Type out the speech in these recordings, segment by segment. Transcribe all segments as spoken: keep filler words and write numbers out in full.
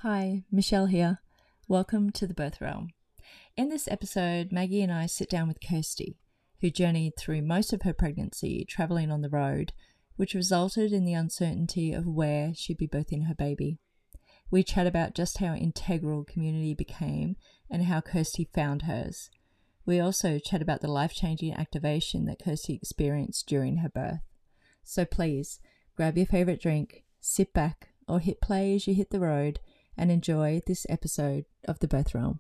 Hi, Michelle here. Welcome to the Birth Realm. In this episode, Maggie and I sit down with Kirsty, who journeyed through most of her pregnancy travelling on the road, which resulted in the uncertainty of where she'd be birthing her baby. We chat about just how integral community became and how Kirsty found hers. We also chat about the life-changing activation that Kirsty experienced during her birth. So please, grab your favourite drink, sit back, or hit play as you hit the road, and enjoy this episode of The Birth Realm.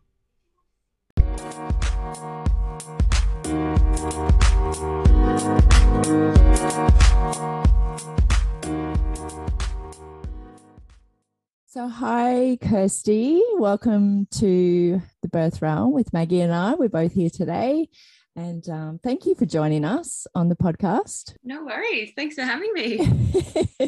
So hi, Kirsty. Welcome to The Birth Realm with Maggie and I. We're both here today. And um, thank you for joining us on the podcast. No worries. Thanks for having me.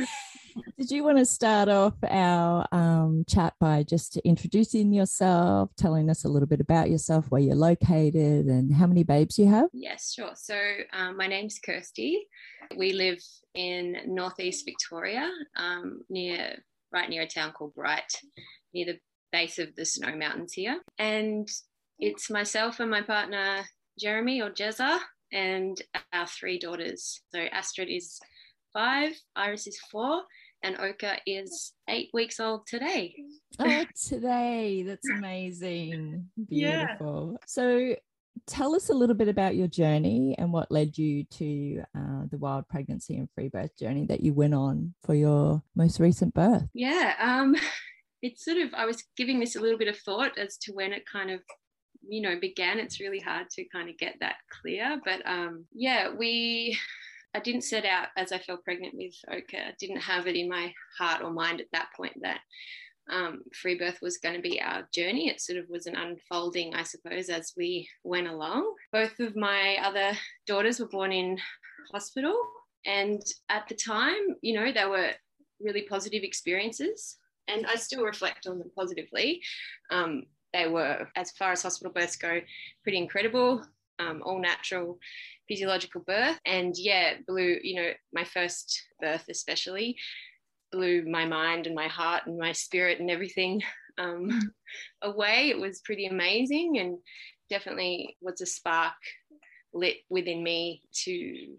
Did you want to start off our um, chat by just introducing yourself, telling us a little bit about yourself, where you're located and how many babes you have? Yes, sure. So um, my name's Kirsty. We live in northeast Victoria, um, near right near a town called Bright, near the base of the Snow Mountains here. And it's myself and my partner, Jeremy or Jezza, and our three daughters. So Astrid is five, Iris is four, and Oka is eight weeks old today. Oh, today. That's amazing. Beautiful. Yeah. So tell us a little bit about your journey and what led you to uh, the wild pregnancy and free birth journey that you went on for your most recent birth. Yeah. Um, it's sort of, I was giving this a little bit of thought as to when it kind of, you know, began. It's really hard to kind of get that clear. But um, yeah, we... I didn't set out as I fell pregnant with Oka. I didn't have it in my heart or mind at that point that um, free birth was going to be our journey. It sort of was an unfolding, I suppose, as we went along. Both of my other daughters were born in hospital. And at the time, you know, they were really positive experiences. And I still reflect on them positively. Um, they were, as far as hospital births go, pretty incredible. Um, all natural physiological birth, and yeah, blew, you know, my first birth especially blew my mind and my heart and my spirit and everything um, away. It was pretty amazing and definitely was a spark lit within me to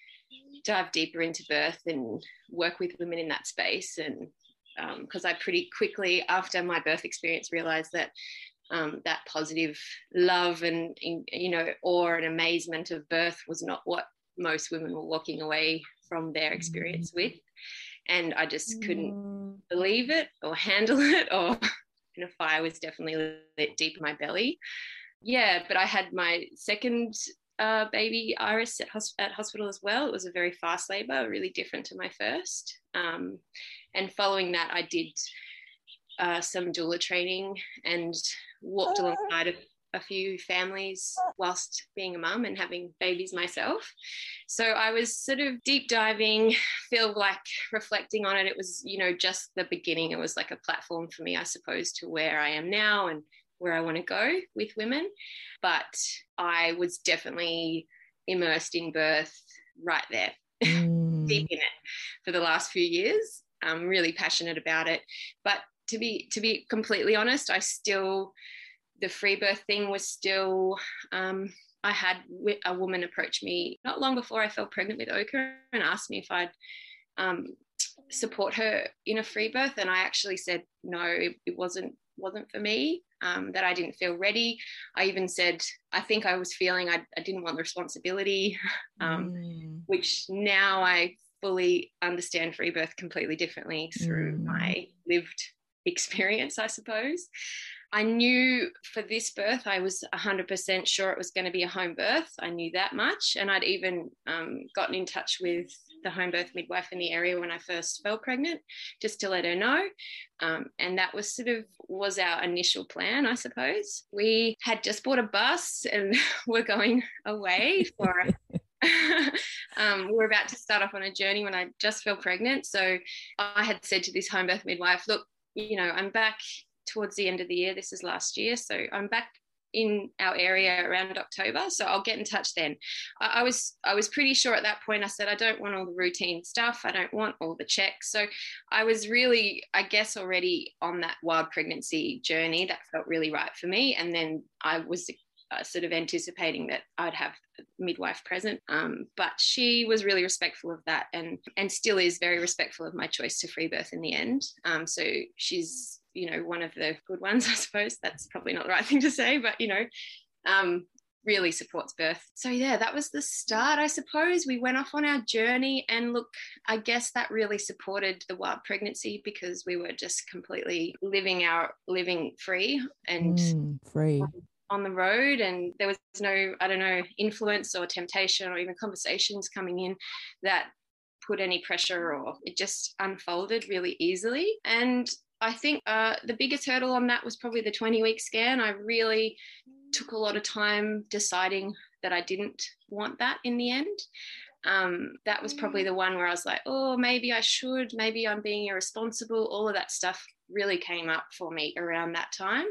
dive deeper into birth and work with women in that space. And because um, I pretty quickly after my birth experience realized that Um, that positive love and, you know, awe and amazement of birth was not what most women were walking away from their experience with. And I just couldn't mm. believe it or handle it, or you know, fire was definitely lit deep in my belly. Yeah, but I had my second uh, baby, Iris, at, hosp- at hospital as well. It was a very fast labour, really different to my first. Um, and following that, I did uh, some doula training and walked alongside a, a few families whilst being a mum and having babies myself. So I was sort of deep diving, feel like reflecting on it. It was, you know, just the beginning. It was like a platform for me, I suppose, to where I am now and where I want to go with women. But I was definitely immersed in birth right there, mm. deep in it for the last few years. I'm really passionate about it. But to be to be completely honest, I still, the free birth thing was still, um, I had a woman approach me not long before I fell pregnant with Oka and asked me if I'd um, support her in a free birth. And I actually said, no, it, it wasn't wasn't for me, um, that I didn't feel ready. I even said, I think I was feeling I, I didn't want the responsibility, um, mm. which now I fully understand free birth completely differently through mm. my lived experience, I suppose. I knew for this birth, I was one hundred percent sure it was going to be a home birth. I knew that much. And I'd even um, gotten in touch with the home birth midwife in the area when I first fell pregnant, just to let her know. Um, and that was sort of was our initial plan, I suppose. We had just bought a bus and were going away for um, we were about to start off on a journey when I just fell pregnant. So I had said to this home birth midwife, look, you know, I'm back towards the end of the year. This is last year. So I'm back in our area around October, so I'll get in touch then. I, I was I was pretty sure at that point. I said I don't want all the routine stuff. I don't want all the checks. So I was really, I guess, already on that wild pregnancy journey that felt really right for me. And then I was uh, sort of anticipating that I'd have a midwife present, um, but she was really respectful of that, and and still is very respectful of my choice to free birth in the end. Um, so she's, you know, one of the good ones, I suppose. That's probably not the right thing to say, but, you know, um, really supports birth. So yeah, that was the start, I suppose. We went off on our journey, and look, I guess that really supported the wild pregnancy, because we were just completely living our living free and mm, free on the road, and there was no, I don't know, influence or temptation or even conversations coming in that put any pressure, or it just unfolded really easily. And I think uh, the biggest hurdle on that was probably the twenty-week scan. I really took a lot of time deciding that I didn't want that in the end. Um, that was probably the one where I was like, oh, maybe I should, maybe I'm being irresponsible. All of that stuff really came up for me around that time.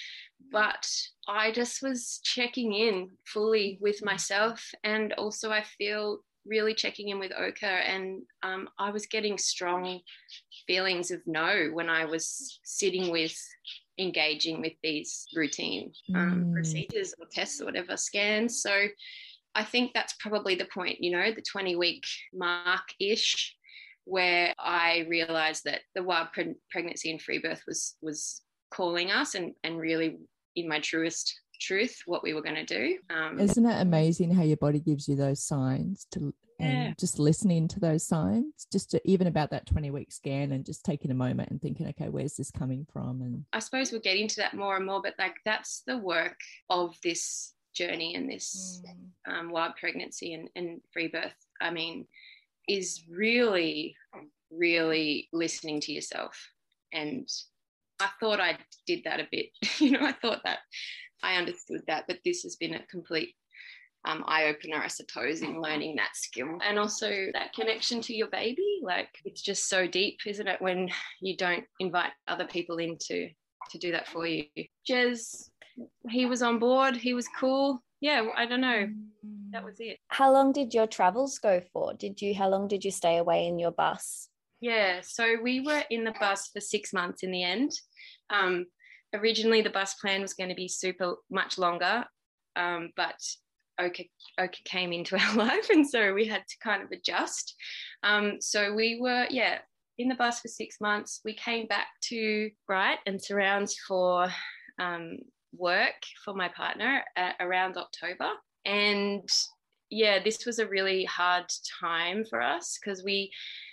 But I just was checking in fully with myself, and also I feel really checking in with Oka, and um, I was getting strong feelings of no when I was sitting with engaging with these routine um, mm. procedures or tests or whatever, scans. So I think that's probably the point, you know, the twenty week mark-ish, where I realized that the wild pre- pregnancy and free birth was was calling us, and, and really in my truest truth what we were going to do. Um, Isn't it amazing how your body gives you those signs to, yeah. and just listening to those signs, just to, even about that twenty week scan, and just taking a moment and thinking, okay, where's this coming from? And I suppose we'll get into that more and more, but like that's the work of this journey and this mm. um, wild pregnancy and, and free birth, I mean, is really, really listening to yourself. And I thought I did that a bit, you know, I thought that I understood that, but this has been a complete um, eye-opener, I suppose, in learning that skill. And also that connection to your baby, like it's just so deep, isn't it, when you don't invite other people in to, to do that for you. Jez, he was on board, he was cool. Yeah, I don't know. That was it. How long did your travels go for? Did you, how long did you stay away in your bus? Yeah, so we were in the bus for six months in the end. Um, originally, the bus plan was going to be super much longer, um, but Oka, Oka came into our life, and so we had to kind of adjust. Um, so we were, yeah, in the bus for six months. We came back to Bright and Surrounds for um, work for my partner at, around October. And yeah, this was a really hard time for us because we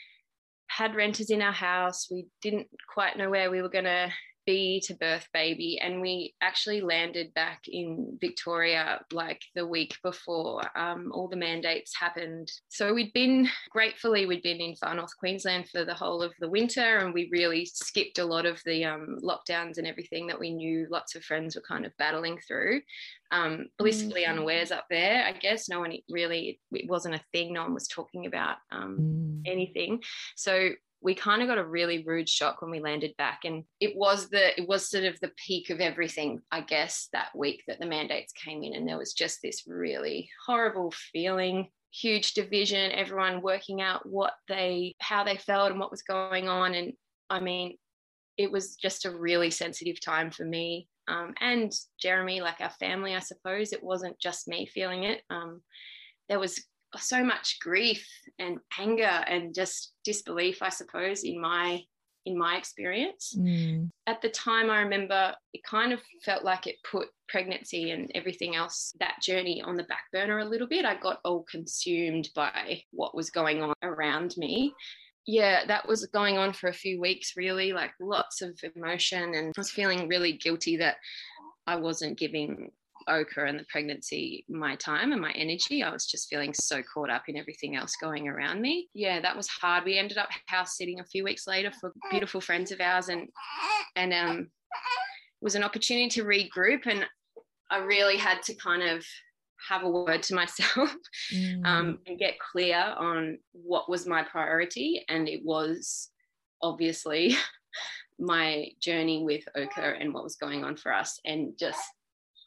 had renters in our house. We didn't quite know where we were going to be to birth baby, and we actually landed back in Victoria like the week before um, all the mandates happened. So we'd been, gratefully, we'd been in Far North Queensland for the whole of the winter, and we really skipped a lot of the um, lockdowns and everything that we knew lots of friends were kind of battling through. Um, blissfully mm-hmm. unawares up there, I guess. No one really, it wasn't a thing. No one was talking about um, mm. anything. So we kind of got a really rude shock when we landed back, and it was the it was sort of the peak of everything, I guess, that week that the mandates came in, and there was just this really horrible feeling, huge division, everyone working out what they how they felt and what was going on. And I mean, it was just a really sensitive time for me um, and Jeremy, like our family, I suppose. It wasn't just me feeling it. Um, there was so much grief and anger and just disbelief, I suppose, in my in my experience. Mm. At the time, I remember it kind of felt like it put pregnancy and everything else, that journey, on the back burner a little bit. I got all consumed by what was going on around me. Yeah, that was going on for a few weeks, really, like lots of emotion, and I was feeling really guilty that I wasn't giving Oka and the pregnancy my time and my energy. I was just feeling so caught up in everything else going around me. Yeah, that was hard. We ended up house sitting a few weeks later for beautiful friends of ours, and and um it was an opportunity to regroup, and I really had to kind of have a word to myself mm. um, and get clear on what was my priority. And it was obviously my journey with Oka and what was going on for us, and just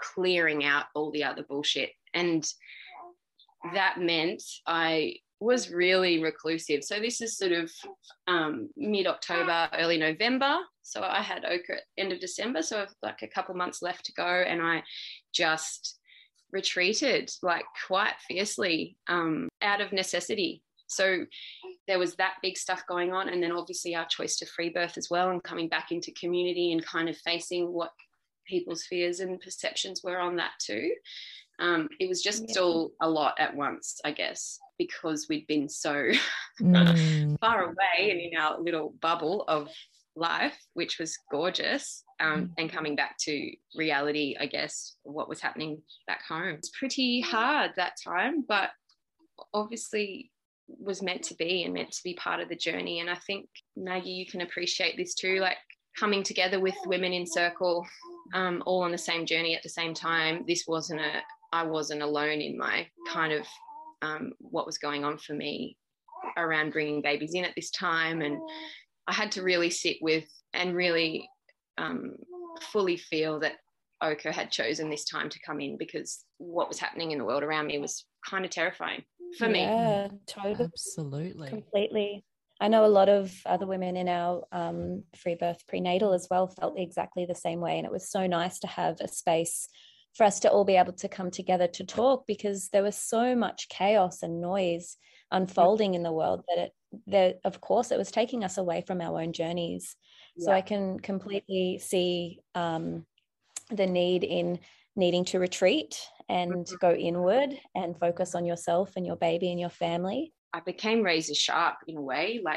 clearing out all the other bullshit. And that meant I was really reclusive. So this is sort of um, mid-October, early November. So I had Ochre at end of December. So I've like a couple months left to go. And I just retreated like quite fiercely um, out of necessity. So there was that big stuff going on. And then obviously our choice to free birth as well, and coming back into community and kind of facing what people's fears and perceptions were on that too. Um, it was just yeah. all a lot at once, I guess, because we'd been so mm. far away and in our little bubble of life, which was gorgeous, um, mm. and coming back to reality, I guess, what was happening back home. It's pretty hard that time, but obviously was meant to be and meant to be part of the journey. And I think, Maggie, you can appreciate this too, like coming together with women in circle, um, all on the same journey at the same time. This wasn't a, I wasn't alone in my kind of um, what was going on for me around bringing babies in at this time. And I had to really sit with and really um, fully feel that Ochre had chosen this time to come in, because what was happening in the world around me was kind of terrifying for me. Yeah, totally. Absolutely. Completely. I know a lot of other women in our um, free birth prenatal as well felt exactly the same way. And it was so nice to have a space for us to all be able to come together to talk, because there was so much chaos and noise unfolding in the world that it, that of course it was taking us away from our own journeys. Yeah. So I can completely see um, the need in needing to retreat and go inward and focus on yourself and your baby and your family. I became razor sharp in a way, like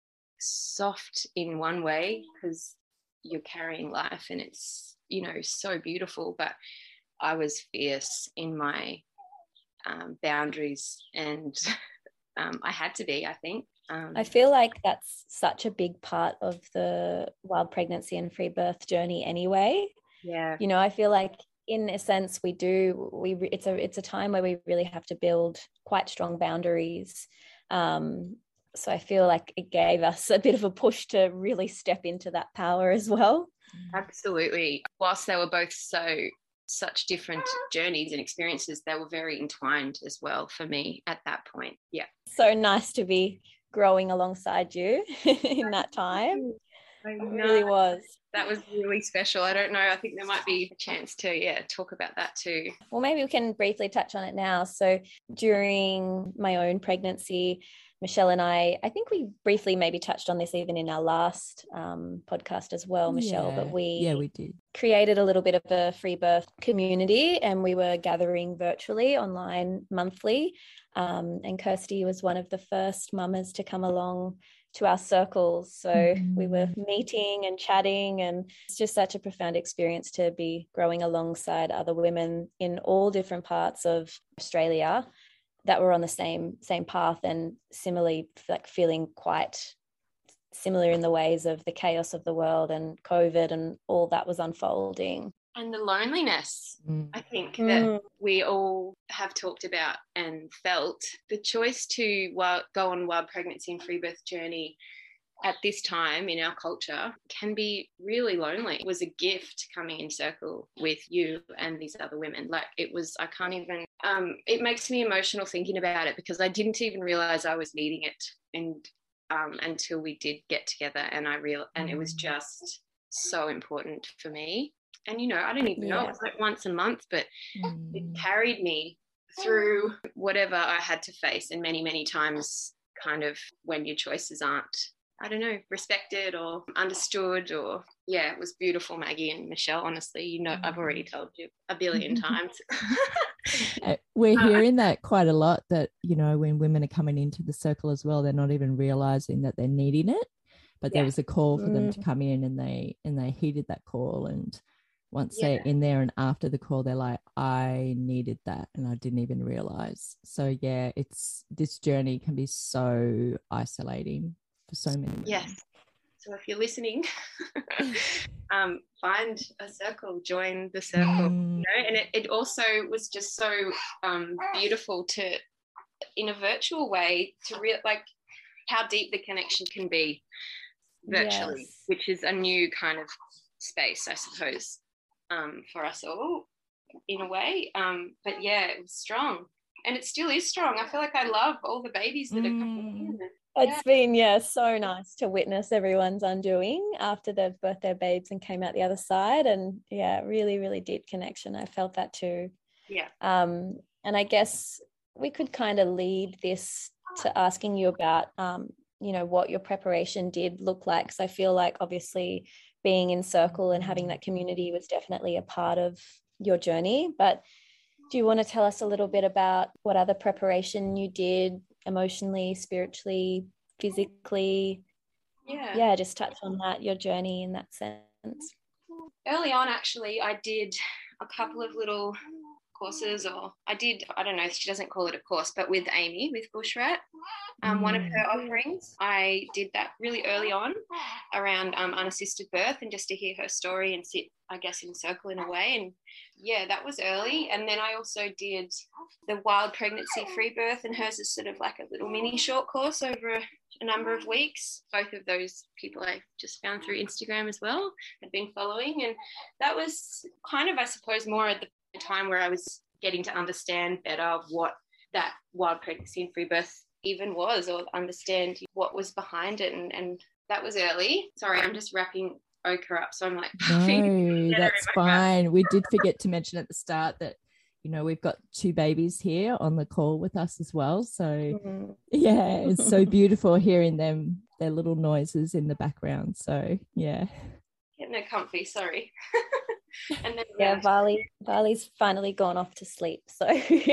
soft in one way, because you're carrying life and it's, you know, so beautiful. But I was fierce in my um, boundaries, and um, I had to be, I think. Um, I feel like that's such a big part of the wild pregnancy and free birth journey anyway. Yeah. You know, I feel like in a sense we do, we it's a it's a time where we really have to build quite strong boundaries. Um, so I feel like it gave us a bit of a push to really step into that power as well. Absolutely. Whilst they were both so such different journeys and experiences, they were very entwined as well for me at that point. Yeah. So nice to be growing alongside you in that time. I know. It really was. That was really special. I don't know. I think there might be a chance to, yeah, talk about that too. Well, maybe we can briefly touch on it now. So during my own pregnancy, Michelle and I, I think we briefly maybe touched on this even in our last um, podcast as well, Michelle, yeah. but we, yeah, we did created a little bit of a free birth community, and we were gathering virtually online monthly. Um, and Kirsty was one of the first mamas to come along to our circles. So mm-hmm. we were meeting and chatting, and it's just such a profound experience to be growing alongside other women in all different parts of Australia that were on the same same path, and similarly like feeling quite similar in the ways of the chaos of the world and COVID and all that was unfolding. And the loneliness, mm. I think, that mm. we all have talked about and felt. The choice to wild, go on wild pregnancy and free birth journey at this time in our culture can be really lonely. It was a gift coming in circle with you and these other women. Like it was, I can't even, um, it makes me emotional thinking about it, because I didn't even realize I was needing it and um, until we did get together, and I real and it was just so important for me. And, you know, I don't even yeah. know, it was like once a month, but mm. it carried me through whatever I had to face, and many, many times kind of when your choices aren't, I don't know, respected or understood, or, yeah, it was beautiful, Maggie and Michelle, honestly. You know, I've already told you a billion times. We're hearing that quite a lot, that, you know, when women are coming into the circle as well, they're not even realising that they're needing it, but yeah. there was a call for mm. them to come in, and they and they heeded that call, and once yeah. they're in there and after the call, they're like, I needed that and I didn't even realise. So, yeah, it's this journey can be so isolating for so many women. Yes. So if you're listening, um, find a circle, join the circle, mm. you know. And it, it also was just so um, beautiful to, in a virtual way, to real like how deep the connection can be virtually, yes. which is a new kind of space, I suppose, um, for us all. in a way. Um, but yeah, it was strong. And it still is strong. I feel like I love all the babies that mm. are coming in. It's yeah. been, yeah, so nice to witness everyone's undoing after they've birthed their babes and came out the other side. And yeah, really, really deep connection. I felt that too. Yeah. Um, and I guess we could kind of lead this to asking you about, um, you know, what your preparation did look like. Because I feel like obviously being in Circle and having that community was definitely a part of your journey. But do you want to tell us a little bit about what other preparation you did emotionally, spiritually, physically? Yeah. Yeah, just touch on that, your journey in that sense. Early on, actually, I did a couple of little courses, or I did, I don't know, she doesn't call it a course, but with Amy, with Bushrat, um, mm. one of her offerings. I did that really early on around um, unassisted birth, and just to hear her story and sit, I guess, in Circle in a way. And yeah, that was early. And then I also did the wild pregnancy free birth, and hers is sort of like a little mini short course over a, a number of weeks. Both of those people I just found through Instagram as well, had been following. And that was kind of, I suppose, more at the time where I was getting to understand better what that wild pregnancy and free birth even was, or understand what was behind it. And, and that was early. Sorry, I'm just wrapping Ochre up, so I'm like, no, that's fine. Mouth. We did forget to mention at the start that, you know, we've got two babies here on the call with us as well. So mm-hmm. yeah, it's so beautiful hearing them, their little noises in the background. So yeah. Getting her comfy, sorry. And then yeah, Varley, Varley's finally gone off to sleep, so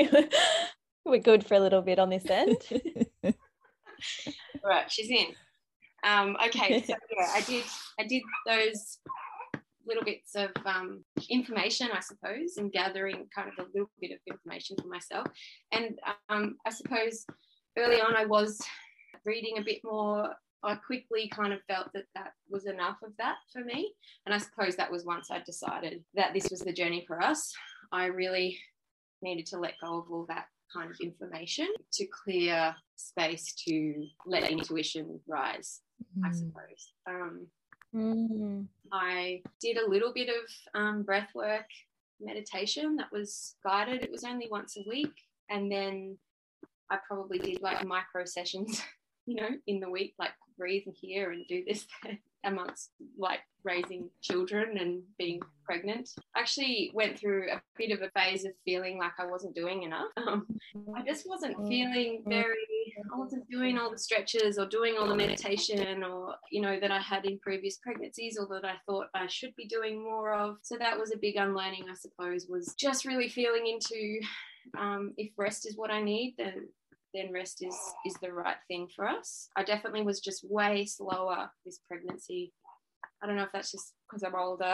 we're good for a little bit on this end. All right, she's in. Um, okay, so yeah, I did I did those little bits of um, information, I suppose, and gathering kind of a little bit of information for myself. And um, I suppose early on I was reading a bit more. I quickly kind of felt that that was enough of that for me. And I suppose that was once I decided that this was the journey for us. I really needed to let go of all that kind of information to clear space to let intuition rise, mm. I suppose. Um, mm. I did a little bit of um, breath work meditation that was guided. It was only once a week. And then I probably did like micro sessions, you know, in the week, like breathe here and do this amongst like raising children and being pregnant. I actually went through a bit of a phase of feeling like I wasn't doing enough. Um, I just wasn't feeling very, I wasn't doing all the stretches or doing all the meditation, or, you know, that I had in previous pregnancies, or that I thought I should be doing more of. So that was a big unlearning, I suppose, was just really feeling into um, if rest is what I need, then then rest is is the right thing for us. I definitely was just way slower this pregnancy. I don't know if that's just because I'm older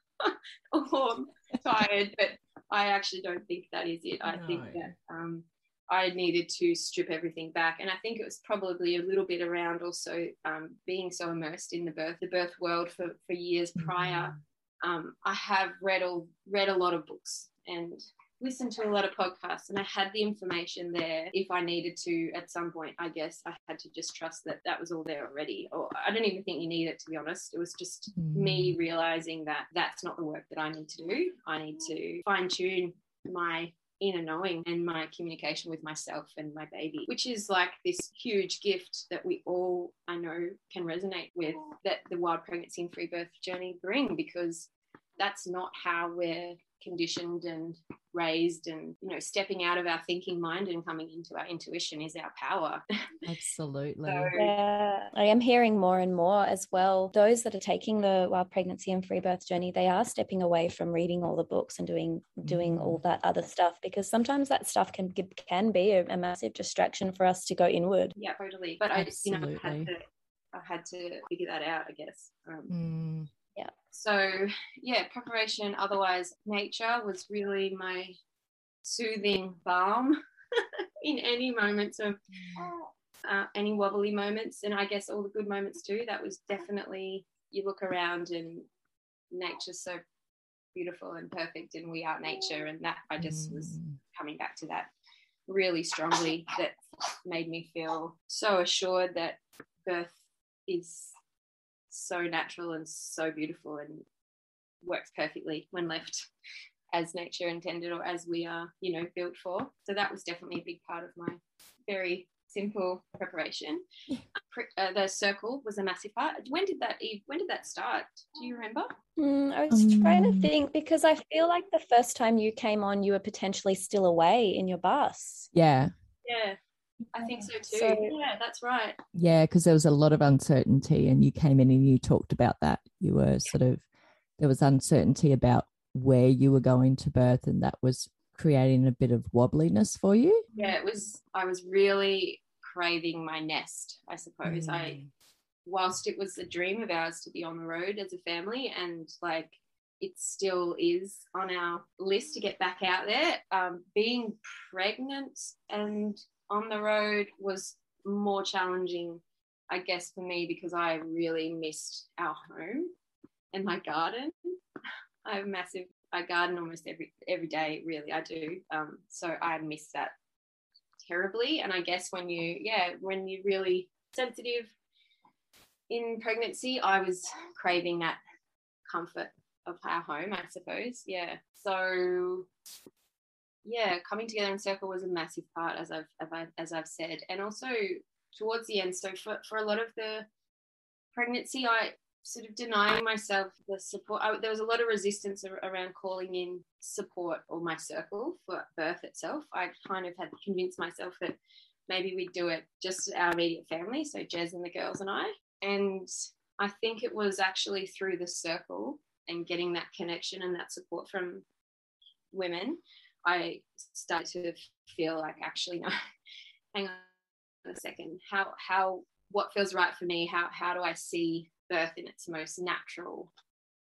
or tired, but I actually don't think that is it. I no. think that um, I needed to strip everything back. And I think it was probably a little bit around also um, being so immersed in the birth, the birth world for, for years mm-hmm. prior. Um, I have read, all, read a lot of books and listened to a lot of podcasts, and I had the information there if I needed to at some point. I guess I had to just trust that that was all there already. Or I don't even think you need it, to be honest. It was just mm. me realizing that that's not the work that I need to do. I need to fine tune my inner knowing and my communication with myself and my baby, which is like this huge gift that we all, I know, can resonate with, that the wild pregnancy and free birth journey bring, because that's not how we're conditioned and raised. And, you know, stepping out of our thinking mind and coming into our intuition is our power. Absolutely. So, yeah, I am hearing more and more as well. Those that are taking the wild pregnancy and free birth journey, they are stepping away from reading all the books and doing doing mm. all that other stuff, because sometimes that stuff can can be a, a massive distraction for us to go inward. Yeah, totally. But Absolutely. I, you know, had to, I had to figure that out, I guess. Um, mm. Yeah. So, yeah, preparation. Otherwise, nature was really my soothing balm in any moments of uh, any wobbly moments, and I guess all the good moments too. That was definitely, you look around and nature's so beautiful and perfect, and we are nature, and that I just mm. was coming back to that really strongly. That made me feel so assured that birth is so natural and so beautiful and works perfectly when left as nature intended or as we are, you know, built for. So that was definitely a big part of my very simple preparation. Uh, the circle was a massive part. When did that Eve, when did that start? Do you remember? Mm, I was Um, trying to think, because I feel like the first time you came on, you were potentially still away in your bus. Yeah. Yeah, I think so too. So- yeah, that's right. Yeah, because there was a lot of uncertainty, and you came in and you talked about that. You were sort of, there was uncertainty about where you were going to birth, and that was creating a bit of wobbliness for you. Yeah, it was, I was really craving my nest, I suppose. Mm. I, whilst it was a dream of ours to be on the road as a family, and like it still is on our list to get back out there, um, being pregnant and on the road was more challenging, I guess, for me, because I really missed our home and my garden. I have a massive, I garden almost every every day, really, I do. Um, so I miss that terribly. And I guess when you, yeah, when you're really sensitive in pregnancy, I was craving that comfort of our home, I suppose. Yeah. So yeah, coming together in circle was a massive part, as I've as I've said. And also towards the end, so for, for a lot of the pregnancy, I sort of denying myself the support. I, there was a lot of resistance around calling in support or my circle for birth itself. I kind of had convinced myself that maybe we'd do it just our immediate family, so Jez and the girls and I. And I think it was actually through the circle and getting that connection and that support from women, I started to feel like, actually, no, hang on a second, how, how, what feels right for me? How, how do I see birth in its most natural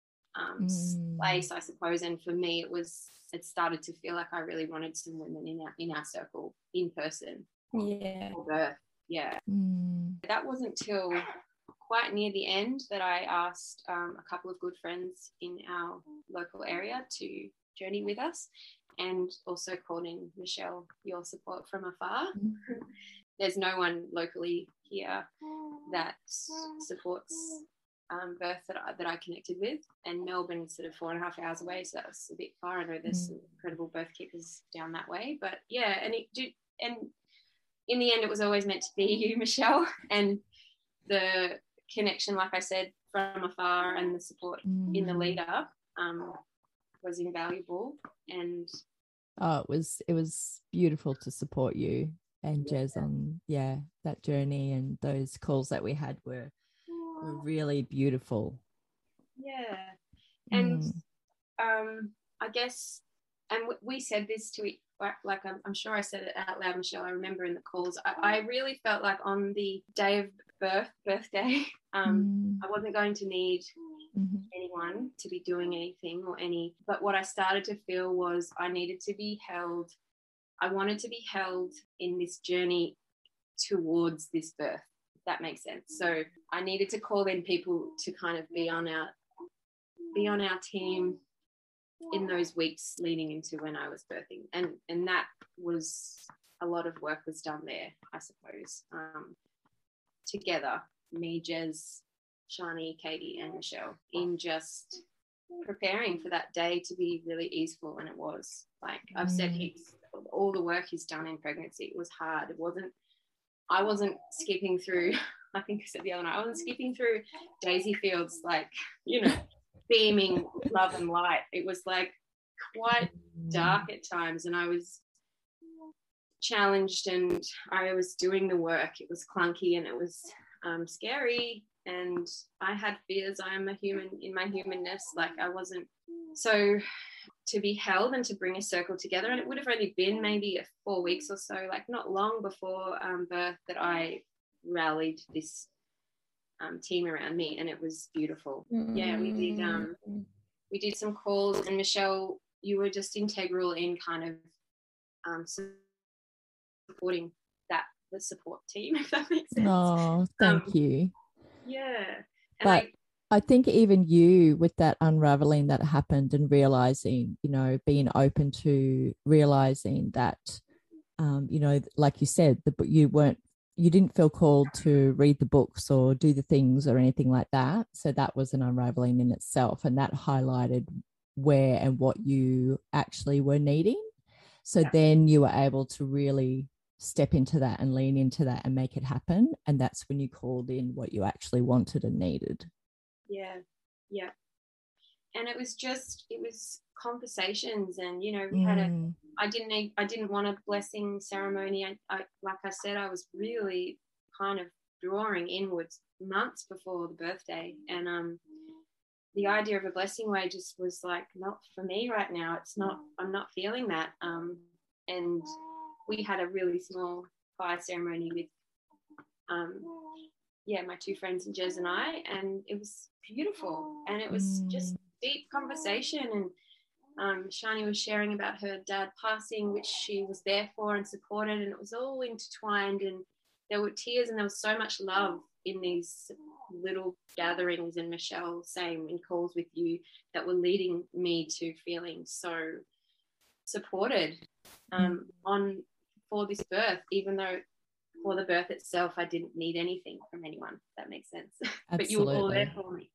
um, mm. place, I suppose? And for me, it was, it started to feel like I really wanted some women in our, in our circle in person. Yeah. For birth. Yeah. Mm. That wasn't till quite near the end that I asked um, a couple of good friends in our local area to journey with us, and also called in Michelle, your support from afar. Mm-hmm. There's no one locally here that supports um, birth that I, that I connected with, and Melbourne's sort of four and a half hours away, so that was a bit far. I know there's mm. some incredible birth keepers down that way, but yeah, and it did, and in the end, it was always meant to be you, Michelle, and the connection, like I said, from afar, and the support mm. in the lead up um, was invaluable. And oh, it was it was beautiful to support you and yeah. Jez on yeah that journey, and those calls that we had were were really beautiful. Yeah, and mm. um, I guess, and we said this to each, like I'm, I'm sure I said it out loud, Michelle. I remember in the calls, I, I really felt like on the day of birth, birthday, um, mm. I wasn't going to need mm-hmm. anyone to be doing anything or any, but what I started to feel was I needed to be held. I wanted to be held in this journey towards this birth, if that makes sense. So I needed to call in people to kind of be on our, be on our team in those weeks leading into when I was birthing, and and that was, a lot of work was done there, I suppose, um, together, me, Jez, Shani, Katie and Michelle, in just preparing for that day to be really easeful. And it was, like I've mm. said, heaps, all the work is done in pregnancy. It was hard. It wasn't, I wasn't skipping through, I think I said the other night, I wasn't skipping through daisy fields, like, you know, beaming love and light. It was like quite dark at times, and I was challenged, and I was doing the work. It was clunky, and it was um, scary, and I had fears. I am a human in my humanness. Like I wasn't, so to be held and to bring a circle together, and it would have only been maybe four weeks or so, like not long before um, birth, that I rallied this Um, team around me, and it was beautiful. Mm-hmm. Yeah, we did um we did some calls, and Michelle, you were just integral in kind of um supporting that the support team, if that makes sense. Oh, thank um, you. Yeah. And but I, I think even you, with that unraveling that happened and realizing, you know, being open to realizing that um, you know, like you said, the you weren't you didn't feel called to read the books or do the things or anything like that. So that was an unraveling in itself. And that highlighted where and what you actually were needing. So Yeah. then you were able to really step into that and lean into that and make it happen. And that's when you called in what you actually wanted and needed. Yeah. Yeah. And it was just, it was conversations, and, you know, we had a, Mm. I didn't need, I didn't want a blessing ceremony. I, I, like I said, I was really kind of drawing inwards months before the birthday. And um, the idea of a blessing way just was like, not for me right now. It's not, I'm not feeling that. Um, and we had a really small fire ceremony with, um, yeah, my two friends, Jez and I, and it was beautiful. And it was Mm. just deep conversation. And um, Shani was sharing about her dad passing, which she was there for and supported, and it was all intertwined, and there were tears and there was so much love in these little gatherings, and Michelle same in calls with you, that were leading me to feeling so supported um, on for this birth, even though for the birth itself I didn't need anything from anyone, if that makes sense. But you were all there for me.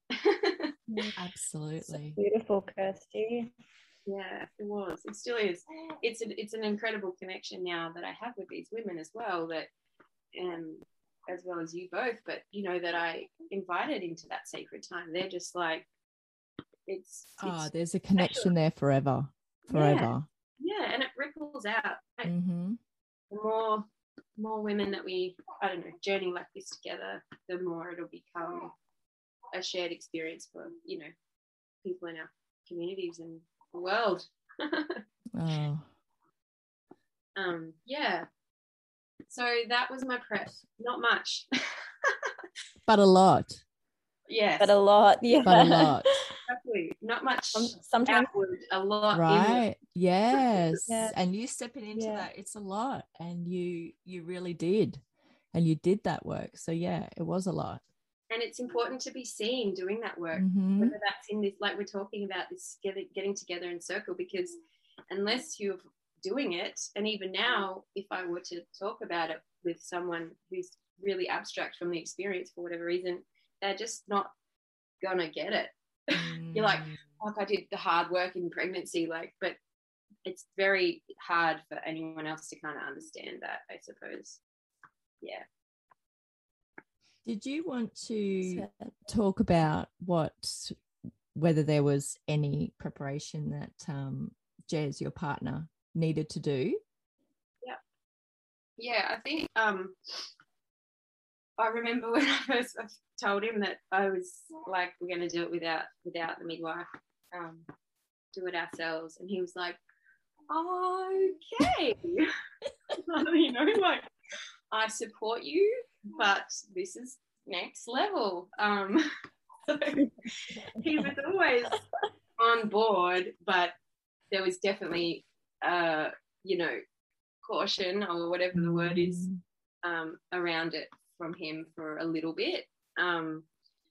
Absolutely. So beautiful, Kirsty. Yeah, it was. It still is. It's a, it's an incredible connection now that I have with these women as well, that um as well as you both, but you know, that I invited into that sacred time. They're just like, it's, Oh, it's there's a connection special. there forever. Forever. Yeah, yeah, and it ripples out. Like, Mm-hmm. the more more women that we, I don't know, journey like this together, the more it'll become a shared experience for, you know, people in our communities and the world. Oh. Um, yeah. So that was my prep. Not much. But a lot. Yes. But a lot, yeah. But a lot. Exactly. Not much Sometimes, outward, a lot Right. inward. Yes. Yeah. And you stepping into Yeah. that, it's a lot. And you you really did. And you did that work. So yeah, it was a lot. And it's important to be seen doing that work, Mm-hmm. whether that's in this, like we're talking about this getting, getting together in circle, because unless you're doing it, and even now, if I were to talk about it with someone who's really abstract from the experience for whatever reason, they're just not gonna get it. Mm. You're like, like I did the hard work in pregnancy, like, but it's very hard for anyone else to kind of understand that, I suppose. Yeah. Did you want to So- talk about what, whether there was any preparation that um, Jez, your partner, needed to do? Yeah. Yeah, I think um, I remember when I first told him that I was like, we're going to do it without without the midwife, um, do it ourselves. And he was like, okay. You know, like, I support you, but this is next level. Um, so he was always on board, but there was definitely, uh, you know, caution or whatever the word is um, around it from him for a little bit. Um,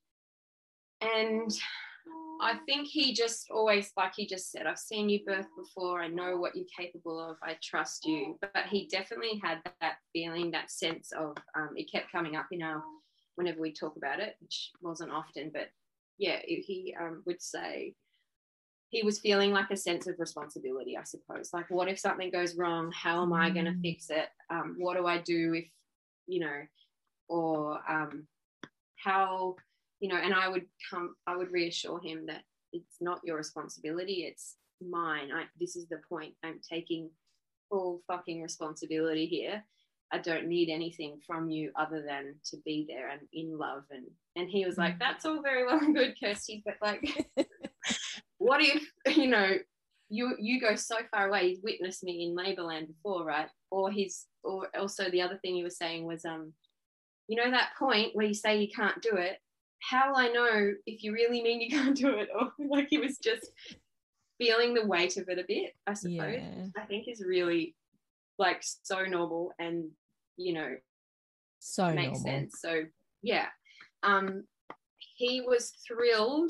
and I think he just always, like he just said, I've seen you birth before. I know what you're capable of. I trust you. But he definitely had that feeling, that sense of, um, it kept coming up in our, whenever we talk about it, which wasn't often, but yeah, it, he um, would say he was feeling like a sense of responsibility, I suppose. Like, what if something goes wrong? How am I going to fix it? Um, what do I do if, you know, or um, how, you know, and I would come, I would reassure him that it's not your responsibility, it's mine. I, this is the point. I'm taking full fucking responsibility here. I don't need anything from you other than to be there and in love. And, and he was like, that's all very well and good, Kirsty, but like, what if, you know, you you go so far away, he's witnessed me in Labourland before, right? Or he's, or also the other thing he was saying was, um, you know, that point where you say you can't do it, how will I know if you really mean you can't do it? Or like, he was just feeling the weight of it a bit, I suppose. Yeah. I think is really like so normal and, you know, So makes normal. sense. So yeah, um, he was thrilled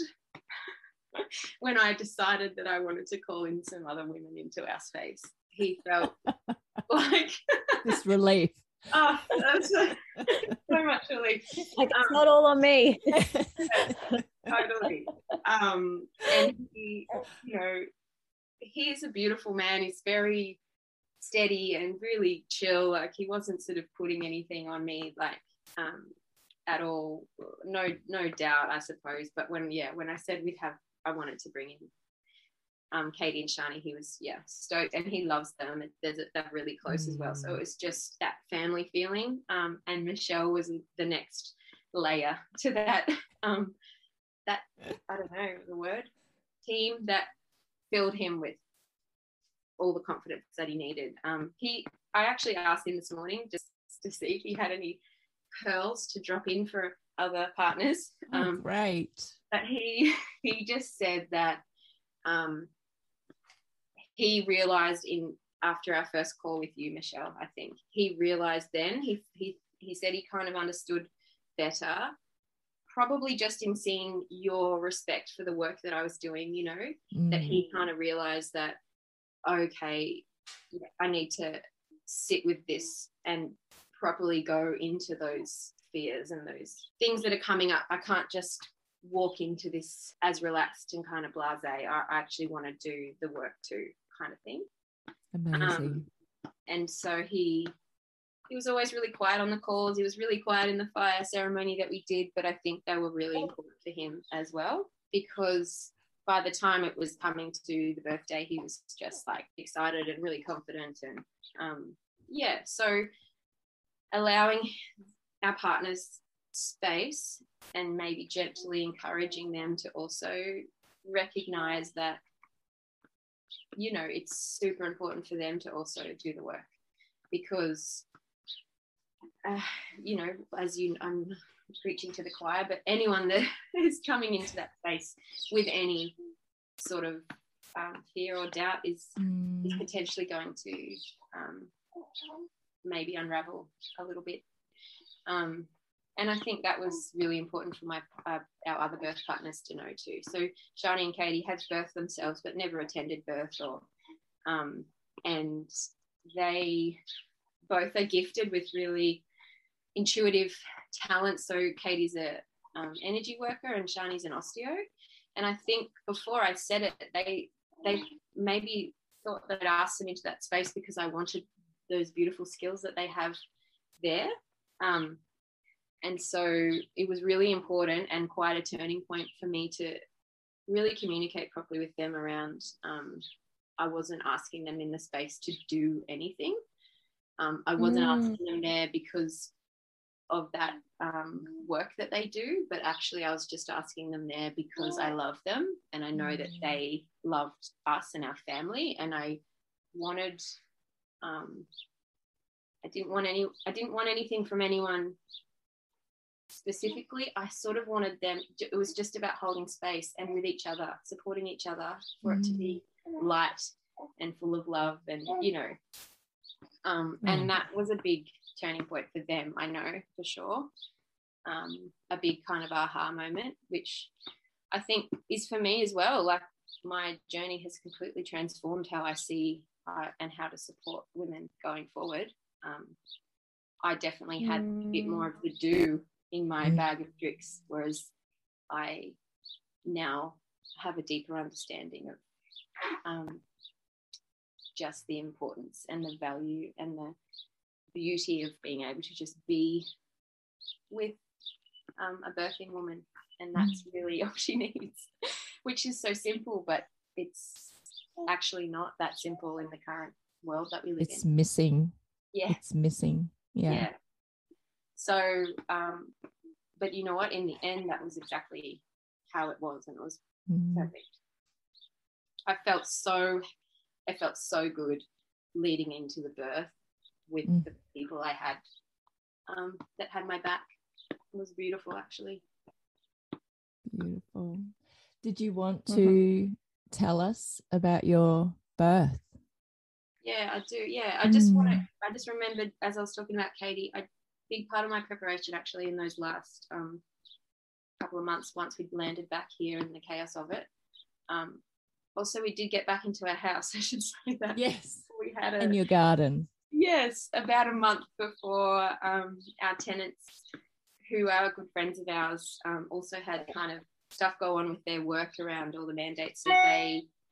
when I decided that I wanted to call in some other women into our space. He felt like This relief. oh, that's so, so much relief. Like, it's Um, not all on me. Totally. Um, and he you know, he's a beautiful man. He's very steady and really chill. Like, he wasn't sort of putting anything on me, like, um, at all. No, no doubt, I suppose. But when, yeah, when I said we'd have, I wanted to bring in um, Katie and Shani, he was, yeah, stoked, and he loves them. They're, they're really close mm. as well. So it was just that family feeling. Um, and Michelle was the next layer to that, um, that, I don't know the word, team that filled him with all the confidence that he needed. Um, he, I actually asked him this morning just to see if he had any pearls to drop in for other partners. Um, oh, great. But he, he just said that um, he realised in after our first call with you, Michelle, I think he realised then. He he he said he kind of understood better, probably just in seeing your respect for the work that I was doing. You know, mm. that he kind of realised that, okay, I need to sit with this and properly go into those fears and those things that are coming up. I can't just walk into this as relaxed and kind of blasé. I actually want to do the work too, kind of thing. Amazing. Um, and so he he was always really quiet on the calls. He was really quiet in the fire ceremony that we did, but I think they were really important for him as well, because by the time it was coming to the birthday, he was just like excited and really confident. And um, yeah, so allowing our partners space and maybe gently encouraging them to also recognize that, you know, it's super important for them to also do the work, because, uh, you know, as you, I'm preaching to the choir, but anyone that is coming into that space with any sort of um, fear or doubt is, mm. is potentially going to um, maybe unravel a little bit. Um, and I think that was really important for my uh, our other birth partners to know too. So Shani and Katie had birthed themselves but never attended birth, or um, and they both are gifted with really intuitive talents. So Katie's a um, energy worker and Shani's an osteo. And I think before I said it, they they maybe thought that I'd asked them into that space because I wanted those beautiful skills that they have there. Um, and so it was really important and quite a turning point for me to really communicate properly with them around um, I wasn't asking them in the space to do anything. Um, I wasn't mm. asking them there because of that um, work that they do, but actually I was just asking them there because I love them and I know mm. that they loved us and our family, and I wanted um, I didn't want any I didn't want anything from anyone specifically. I sort of wanted them, it was just about holding space and with each other, supporting each other for mm. it to be light and full of love, and you know um, mm. and that was a big turning point for them, I know for sure. Um, a big kind of aha moment, which I think is for me as well. Like, my journey has completely transformed how I see uh, and how to support women going forward. Um, I definitely had mm. a bit more of the do in my mm. bag of tricks, whereas I now have a deeper understanding of um, just the importance and the value and the beauty of being able to just be with um, a birthing woman, and that's really all she needs, which is so simple, but it's actually not that simple in the current world that we live it's in. It's missing. Yeah. It's missing. Yeah. Yeah. So, um, but you know what? In the end, that was exactly how it was, and it was mm. perfect. I felt so, I felt so good leading into the birth with mm. the people I had um, that had my back. It was beautiful, actually. Beautiful. Did you want to mm-hmm. tell us about your birth? Yeah, I do. Yeah, I just mm. want to, I just remembered as I was talking about Katie, a big part of my preparation actually in those last um, couple of months, once we'd landed back here in the chaos of it. Um, also, we did get back into our house, I should say that. Yes. We had a, in your garden. Yes, about a month before um, our tenants, who are good friends of ours, um, also had kind of stuff go on with their work around all the mandates. So they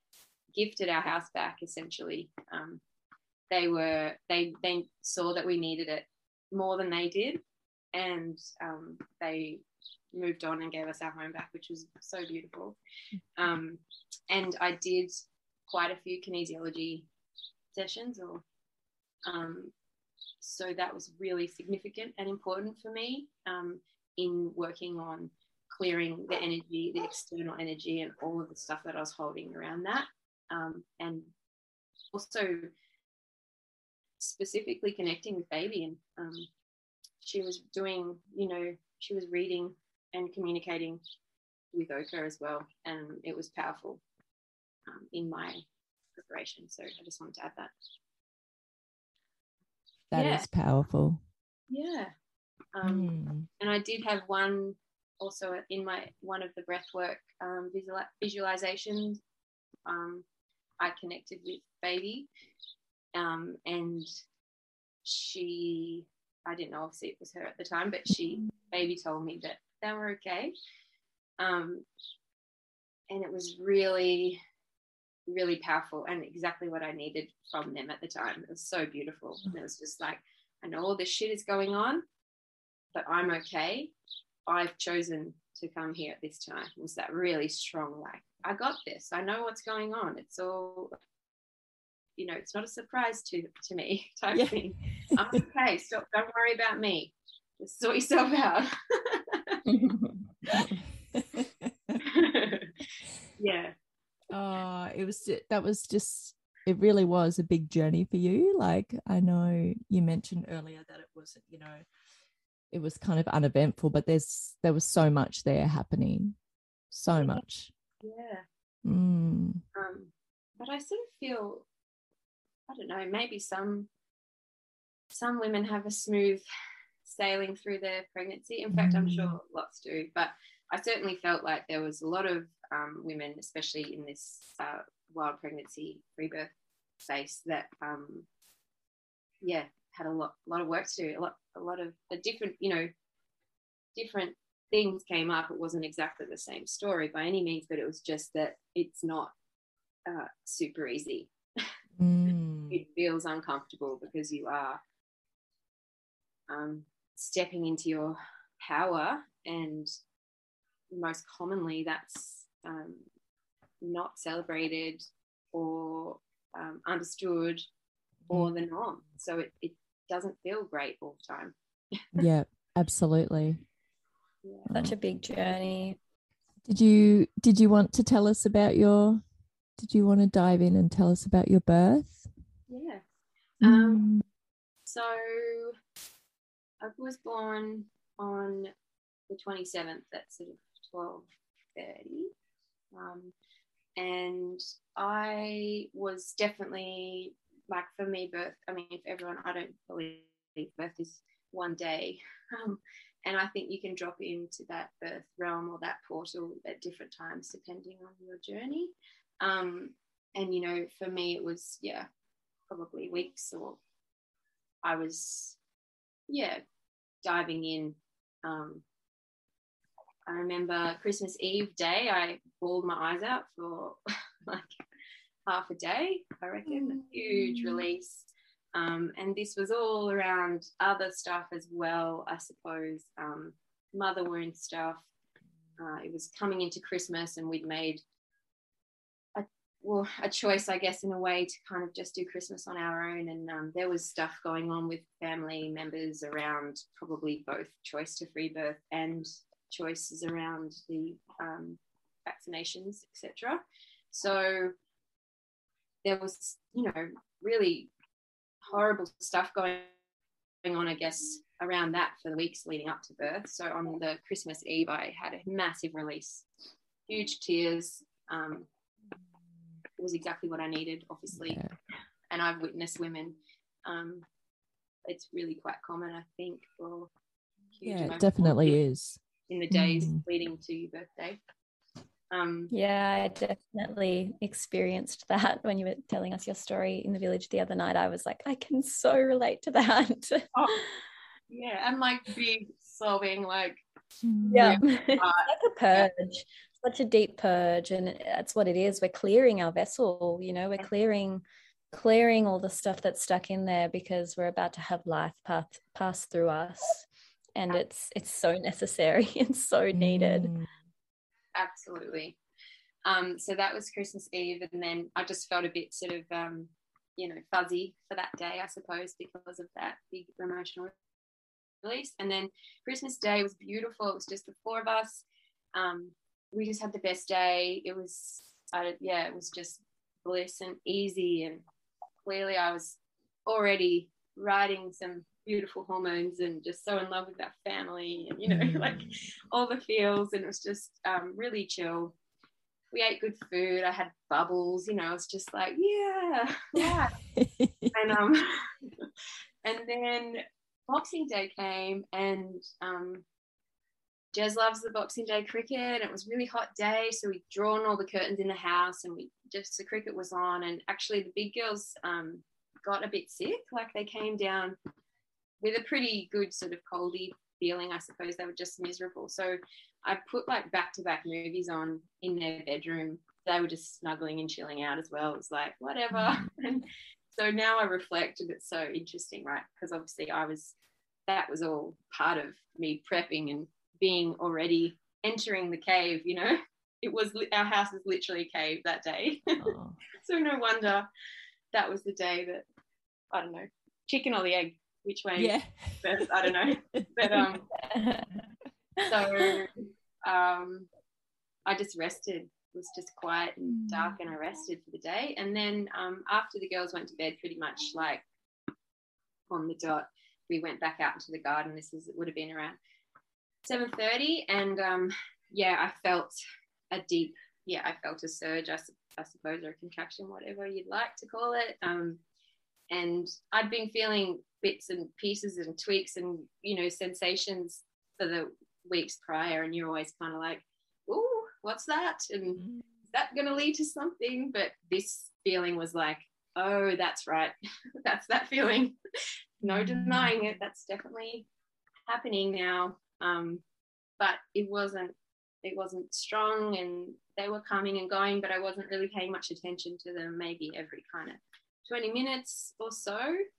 gifted our house back essentially. Um, they were they they saw that we needed it more than they did, and um, they moved on and gave us our home back, which was so beautiful. Um, and I did quite a few kinesiology sessions, or um, so that was really significant and important for me um, in working on clearing the energy, the external energy, and all of the stuff that I was holding around that. Um, and also specifically connecting with baby. And um, she was doing, you know, she was reading and communicating with Oka as well. And it was powerful um, in my preparation. So I just wanted to add that. That yeah. is powerful. Yeah. Um, mm. And I did have one also in my one of the breathwork um, visual, visualizations. Um, I connected with baby, um, and she, I didn't know obviously it was her at the time, but she, baby told me that they were okay. Um, and it was really, really powerful and exactly what I needed from them at the time. It was so beautiful. And it was just like, I know all this shit is going on, but I'm okay. I've chosen to come here at this time. It was that really strong, like, I got this. I know what's going on. It's all, you know, it's not a surprise to, to me type yeah. thing. I'm okay. Stop. Don't worry about me. Just sort yourself out. yeah. Oh, it was, that was just, it really was a big journey for you. Like, I know you mentioned earlier that it wasn't, you know, it was kind of uneventful, but there's, there was so much there happening. So yeah. much. Yeah. Mm. Um, but I sort of feel, I don't know, maybe some some women have a smooth sailing through their pregnancy. In fact, mm. I'm sure lots do. But I certainly felt like there was a lot of um, women, especially in this uh, wild pregnancy, rebirth space, that um, yeah, had a lot, lot of work to do. A lot, a lot of a different, you know, different things came up. It wasn't exactly the same story by any means, but it was just that it's not uh, super easy. Mm. It feels uncomfortable because you are um, stepping into your power, and most commonly that's um, not celebrated or um, understood or the norm. So it, it doesn't feel great all the time. Yeah, absolutely. Yeah. Such a big journey. Did you did you want to tell us about your did you want to dive in and tell us about your birth? Yeah. Mm. Um, so I was born on the twenty-seventh at sort of twelve thirty. Um, and I was definitely, like, for me, birth, I mean, if everyone, I don't believe birth is one day. Um, and I think you can drop into that birth realm or that portal at different times depending on your journey. Um, and, you know, for me, it was, yeah, probably weeks, or I was, yeah, diving in. Um, I remember Christmas Eve day, I bawled my eyes out for like half a day, I reckon. A huge release. Um, and this was all around other stuff as well, I suppose, um, mother wound stuff. Uh, it was coming into Christmas, and we'd made a, well, a choice, I guess, in a way, to kind of just do Christmas on our own. And um, there was stuff going on with family members around probably both choice to free birth and choices around the um, vaccinations, et cetera. So there was, you know, really horrible stuff going on, I guess, around that for the weeks leading up to birth. So on the Christmas Eve, I had a massive release, huge tears. Um, it was exactly what I needed, obviously. Yeah. And I've witnessed women. Um, it's really quite common, I think, for huge yeah, it definitely is in the days mm. leading to your birthday. Um, yeah, I definitely experienced that when you were telling us your story in the village the other night. I was like, I can so relate to that. oh, yeah, and like big sobbing, like yeah, it's like a purge. such a deep purge, and that's what it is. We're clearing our vessel, you know, we're clearing clearing all the stuff that's stuck in there because we're about to have life pass pass through us, and it's it's so necessary and so needed. Mm. Absolutely. Um, so that was Christmas Eve, and then I just felt a bit sort of, um, you know, fuzzy for that day, I suppose, because of that big emotional release. And then Christmas Day was beautiful. It was just the four of us. Um, we just had the best day. It was, uh, yeah, it was just bliss and easy. And clearly I was already riding some beautiful hormones and just so in love with that family and, you know, mm. like all the feels. And it was just um, really chill. We ate good food. I had bubbles, you know, I was just like, yeah, yeah. and, um, and then Boxing Day came, and um, Jez loves the Boxing Day cricket. And it was a really hot day, so we'd drawn all the curtains in the house, and we just the cricket was on. And actually, the big girls um, got a bit sick. Like they came down with a pretty good sort of coldy feeling. I suppose they were just miserable. So I put like back-to-back movies on in their bedroom. They were just snuggling and chilling out as well. It was like whatever. And so now I reflect, and it's so interesting, right? Because obviously I was, that was all part of me prepping and being already entering the cave, you know. It was, our house was literally a cave that day. Oh. So no wonder that was the day that, I don't know, chicken or the egg, which way yeah. first, I don't know. But um, so um, I just rested. It was just quiet and dark, and I rested for the day. And then um, after the girls went to bed, pretty much like on the dot, we went back out into the garden. This is, it would have been around seven thirty, and um, yeah, I felt a deep, yeah, I felt a surge, I, I suppose, or a contraction, whatever you'd like to call it. Um, and I'd been feeling bits and pieces and tweaks and, you know, sensations for the weeks prior, and you're always kind of like, ooh, what's that? And is that going to lead to something? But this feeling was like, oh, that's right. That's that feeling. No denying it. That's definitely happening now. Um, but it wasn't, it wasn't strong, and they were coming and going, but I wasn't really paying much attention to them, maybe every kind of twenty minutes or so.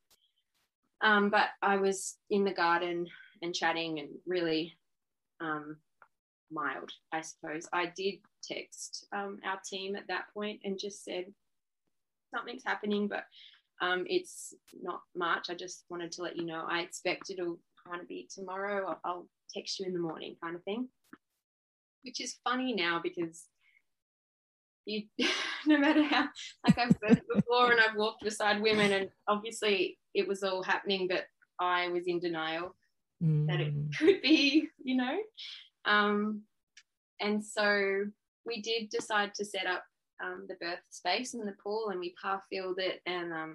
Um, but I was in the garden and chatting and really um, mild, I suppose. I did text um, our team at that point and just said, something's happening, but um, it's not much. I just wanted to let you know. I expect it'll kind of be tomorrow. I'll, I'll text you in the morning, kind of thing. Which is funny now, because you, no matter how, like I've birthed before and I've walked beside women, and obviously it was all happening, but I was in denial mm. that it could be, you know. Um, and so we did decide to set up um, the birth space in the pool, and we par-filled it and um,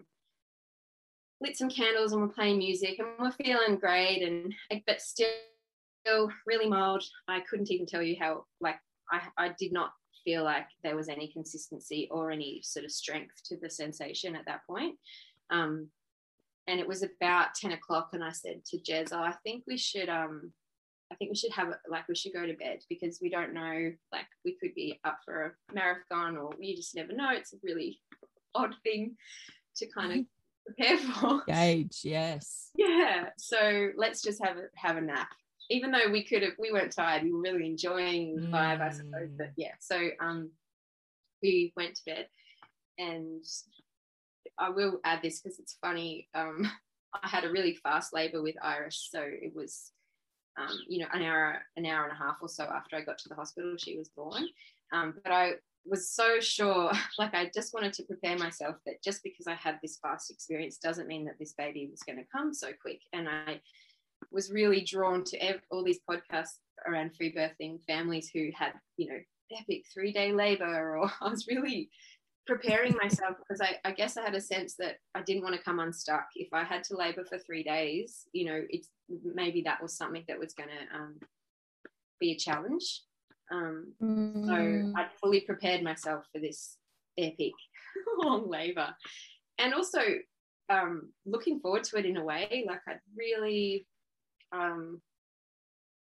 lit some candles, and we're playing music, and we're feeling great, and but still really mild. I couldn't even tell you how, like I, I did not feel like there was any consistency or any sort of strength to the sensation at that point. Um, and it was about ten o'clock, and I said to Jez, oh, I think we should um I think we should have like we should go to bed, because we don't know, like we could be up for a marathon, or you just never know. It's a really odd thing to kind of prepare for. Gauge, yes. Yeah. So let's just have a have a nap. Even though we could have, we weren't tired, we were really enjoying the vibe, mm. I suppose. But yeah, so um, we went to bed, and I will add this because it's funny. Um, I had a really fast labour with Iris, so it was, um, you know, an hour, an hour and a half or so after I got to the hospital, she was born. Um, but I was so sure, like I just wanted to prepare myself that just because I had this fast experience doesn't mean that this baby was going to come so quick. And I was really drawn to ev- all these podcasts around free birthing families who had, you know, epic three-day labor, or I was really preparing myself because I, I guess I had a sense that I didn't want to come unstuck. If I had to labor for three days, you know, it's maybe that was something that was going to um, be a challenge. Um, mm. So I'd fully prepared myself for this epic long labor, and also um, looking forward to it in a way. Like I'd really um,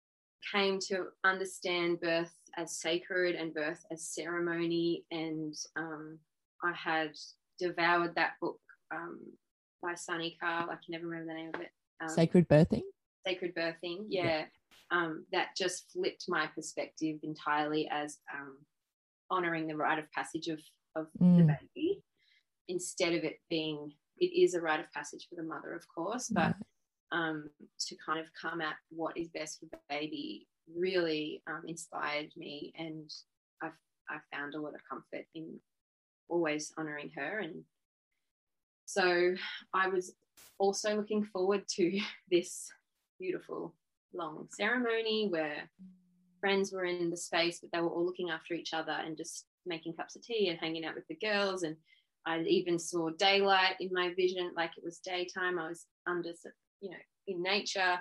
came to understand birth as sacred and birth as ceremony. And um, I had devoured that book um, by Sunny Carl. I can never remember the name of it. Um, Sacred Birthing? Sacred Birthing, yeah. yeah. Um, that just flipped my perspective entirely as um, honouring the rite of passage of, of mm. the baby, instead of it being, it is a rite of passage for the mother, of course, but um, to kind of come at what is best for the baby really um, inspired me, and I've, I found a lot of comfort in always honouring her. And so I was also looking forward to this beautiful long ceremony where friends were in the space, but they were all looking after each other and just making cups of tea and hanging out with the girls. And I even saw daylight in my vision, like it was daytime. I was under, you know, in nature.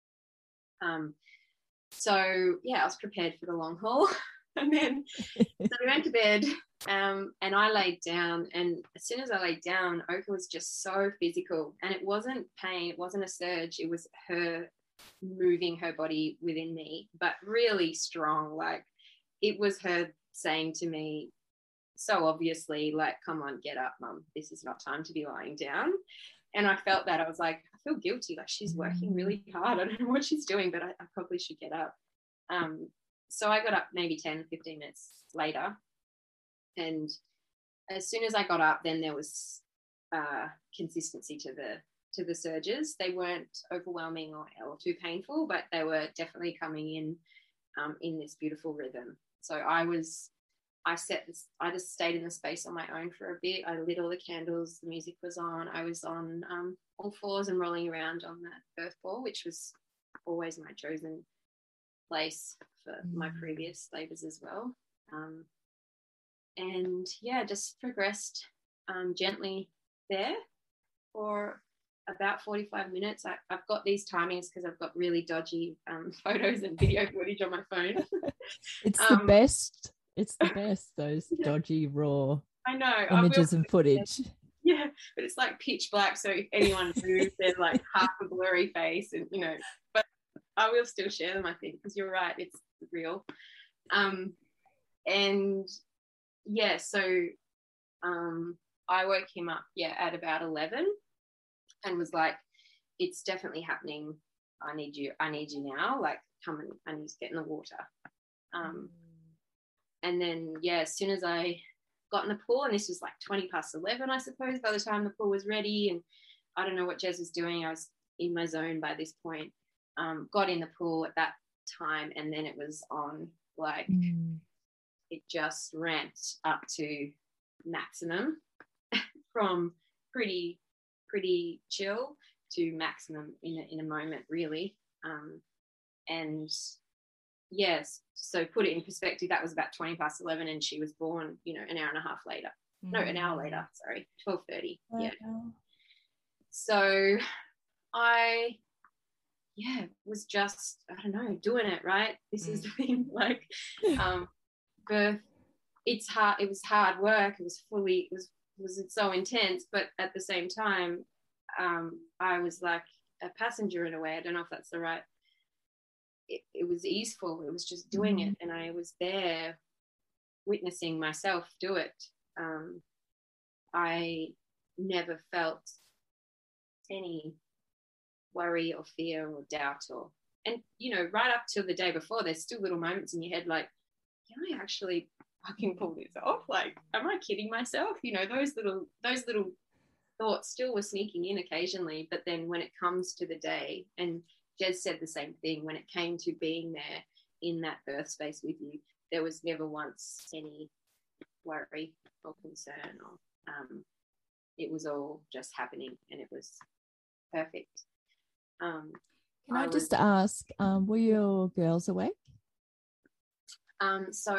Um, so yeah, I was prepared for the long haul. And then so we went to bed, um, and I laid down, and as soon as I laid down, Oka was just so physical, and it wasn't pain, it wasn't a surge, it was her moving her body within me, but really strong. Like it was her saying to me so obviously, like, come on, get up, mum, this is not time to be lying down. And I felt that. I was like, I feel guilty, like she's working really hard, I don't know what she's doing, but I, I probably should get up. um So I got up maybe ten, fifteen minutes later. And as soon as I got up, then there was uh, consistency to the to the surges. They weren't overwhelming or, or too painful, but they were definitely coming in um, in this beautiful rhythm. So I was, I set this, I just stayed in the space on my own for a bit. I lit all the candles, the music was on. I was on um, all fours and rolling around on that birth ball, which was always my chosen place for my previous labours as well. Um, and yeah, just progressed um, gently there for about forty-five minutes. I, I've got these timings because I've got really dodgy um, photos and video footage on my phone. It's um, the best. It's the best, those yeah. dodgy, raw I know. images and footage. Yeah, but it's like pitch black, so if anyone moves, there's like half a blurry face, and you know, but I will still share them, I think, because you're right, it's real. Um, and yeah, so um, I woke him up, yeah, at about eleven, and was like, it's definitely happening. I need you. I need you now. Like, come and I need to get in the water. Um, and then, yeah, as soon as I got in the pool, and this was like twenty past eleven, I suppose, by the time the pool was ready, and I don't know what Jez was doing. I was in my zone by this point. Um, got in the pool at that time, and then it was on, like, mm. it just ramped up to maximum from pretty, pretty chill to maximum in a, in a moment, really. Um, and yes, so put it in perspective, that was about twenty past eleven, and she was born, you know, an hour and a half later. Mm. No, an hour later, sorry, twelve thirty. Wow. Yeah. So I, yeah, was just, I don't know, doing it, right? This mm. is the thing, like, um, birth, it's hard, it was hard work, it was fully, it was, was it so intense, but at the same time, um, I was like a passenger in a way. I don't know if that's the right, it, it was easeful, it was just doing mm. it, and I was there witnessing myself do it. Um, I never felt any worry or fear or doubt, or, and you know, right up till the day before, there's still little moments in your head like, can I actually fucking pull this off? Like, am I kidding myself? You know, those little those little thoughts still were sneaking in occasionally. But then when it comes to the day, and Jez said the same thing, when it came to being there in that birth space with you, there was never once any worry or concern, or um, it was all just happening, and it was perfect. Um, Can I, I just was, ask, um, were your girls awake? Um, so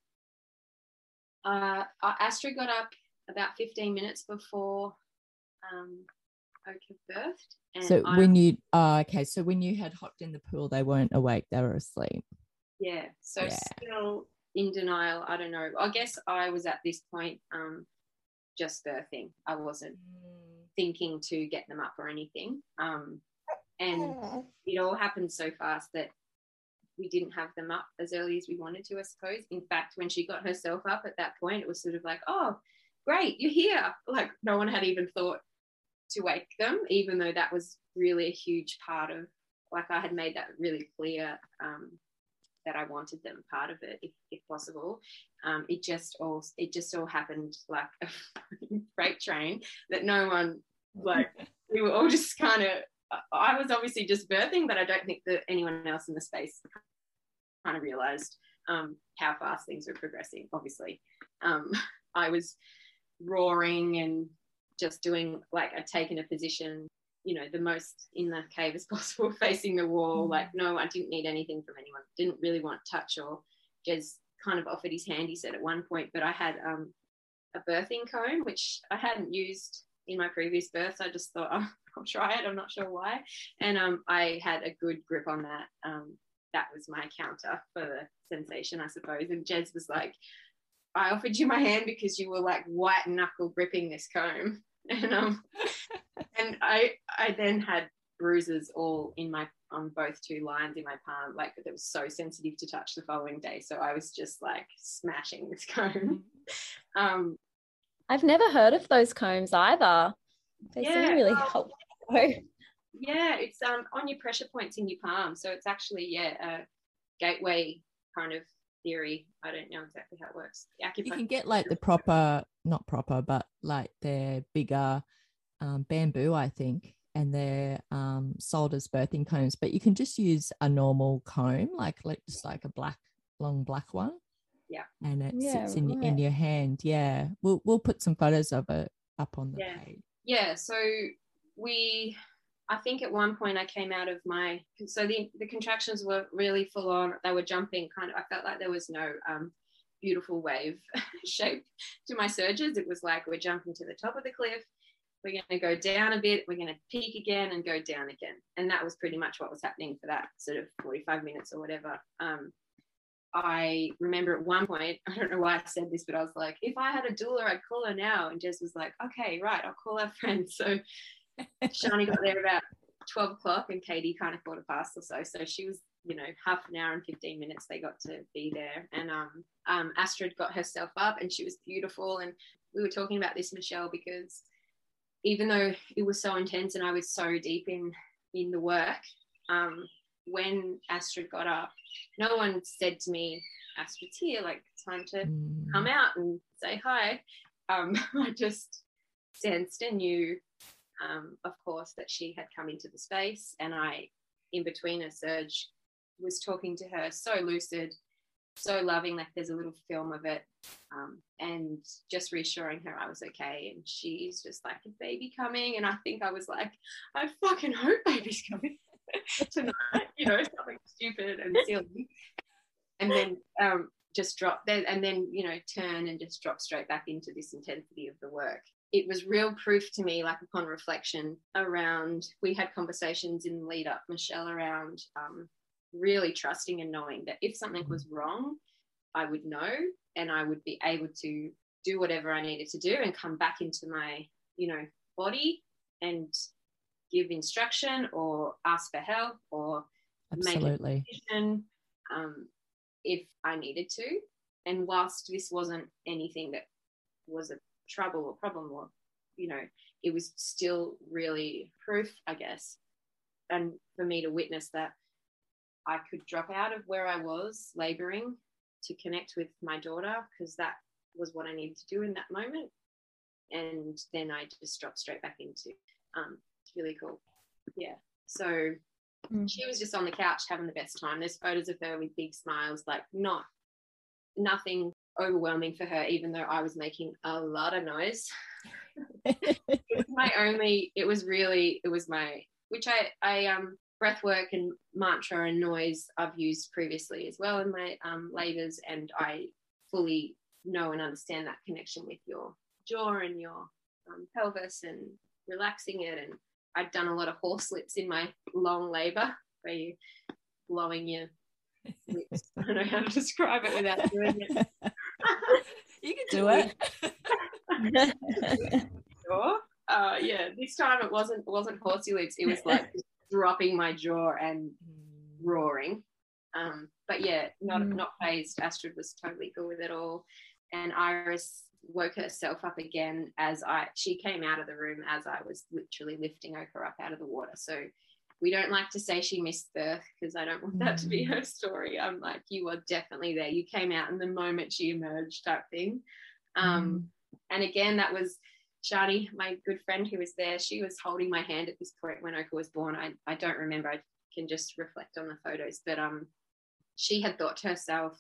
uh, Astrid got up about fifteen minutes before um, Oka birthed. And so I, when you, oh, okay, so when you had hopped in the pool, they weren't awake, they were asleep. Yeah, so yeah. still in denial, I don't know. I guess I was at this point um, just birthing. I wasn't mm. thinking to get them up or anything. Um, and it all happened so fast that we didn't have them up as early as we wanted to, I suppose. In fact, when she got herself up at that point, it was sort of like, oh, great, you're here. Like no one had even thought to wake them, even though that was really a huge part of, like I had made that really clear, um, that I wanted them part of it if, if possible. Um, it just all it just all happened like a freight train that no one, like we were all just kind of, I was obviously just birthing, but I don't think that anyone else in the space kind of realised um, how fast things were progressing, obviously. Um, I was roaring and just doing, like, I'd taken a position, you know, the most in the cave as possible, facing the wall. Like, no, I didn't need anything from anyone. Didn't really want touch, or Jez kind of offered his hand, he said at one point, but I had um, a birthing comb, which I hadn't used in my previous births. I just thought, oh, I'll try it. I'm not sure why. And um, I had a good grip on that. Um, that was my counter for the sensation, I suppose. And Jez was like, I offered you my hand because you were like white knuckle gripping this comb. And um, and I I then had bruises all in my, on both two lines in my palm, like that was so sensitive to touch the following day. So I was just like smashing this comb. Um, I've never heard of those combs either. They yeah, seem really um, helpful. Yeah, it's um on your pressure points in your palm. So it's actually, yeah, a gateway kind of theory. I don't know exactly how it works. You can get like the proper, not proper, but like they're bigger um, bamboo, I think, and they're um, sold as birthing combs, but you can just use a normal comb, like, like just like a black, long black one. Yeah. And it yeah, sits in, right. in your hand. Yeah. We'll, we'll put some photos of it up on the yeah. page. Yeah. So we, I think at one point I came out of my, so the, the contractions were really full on. They were jumping kind of, I felt like there was no um, beautiful wave shape to my surges. It was like, we're jumping to the top of the cliff. We're going to go down a bit. We're going to peak again and go down again. And that was pretty much what was happening for that sort of forty-five minutes or whatever. Um, I remember at one point, I don't know why I said this, but I was like, if I had a doula, I'd call her now. And Jez was like, okay, right, I'll call our friend. So Shani got there about twelve o'clock and Katie kind of quarter past or so. So she was, you know, half an hour and fifteen minutes they got to be there. And um, um, Astrid got herself up and she was beautiful. And we were talking about this, Michelle, because even though it was so intense and I was so deep in, in the work, um, when Astrid got up, no one said to me, Astrid's here, like, it's time to mm. come out and say hi. Um, I just sensed and knew, um, of course, that she had come into the space, and I, in between a surge, was talking to her so lucid, so loving, like there's a little film of it, um, and just reassuring her I was okay. And she's just like, is baby coming? And I think I was like, I fucking hope baby's coming tonight, you know, something stupid and silly. And then um, just drop then, and then, you know, turn and just drop straight back into this intensity of the work. It was real proof to me, like upon reflection around, we had conversations in the lead up, Michelle, around um, really trusting and knowing that if something was wrong, I would know and I would be able to do whatever I needed to do and come back into my, you know, body and give instruction or ask for help or Absolutely. make a decision um, if I needed to. And whilst this wasn't anything that was a trouble or problem or, you know, it was still really proof, I guess, and for me to witness that I could drop out of where I was labouring to connect with my daughter, because that was what I needed to do in that moment. And then I just dropped straight back into, um, it's really cool. Yeah. So mm. she was just on the couch having the best time. There's photos of her with big smiles, like not, nothing overwhelming for her, even though I was making a lot of noise. It was my only, it was really, it was my, which I, I, um, breath work and mantra and noise I've used previously as well in my um, labours, and I fully know and understand that connection with your jaw and your um, pelvis and relaxing it. And I'd done a lot of horse lips in my long labour, where you're blowing your lips. I don't know how to describe it without doing it. You can do it. Sure. Uh, yeah, this time it wasn't it wasn't horsey lips. It was like dropping my jaw and roaring. Um, but yeah, not Mm. not phased. Astrid was totally cool with it all, and Iris woke herself up again as I she came out of the room as I was literally lifting Oka up out of the water. So we don't like to say she missed birth because I don't want that to be her story. I'm like, you are definitely there. You came out in the moment she emerged, type thing. Um, mm. And again, that was Shani, my good friend who was there. She was holding my hand at this point when Oka was born. I, I don't remember. I can just reflect on the photos. But um, she had thought to herself,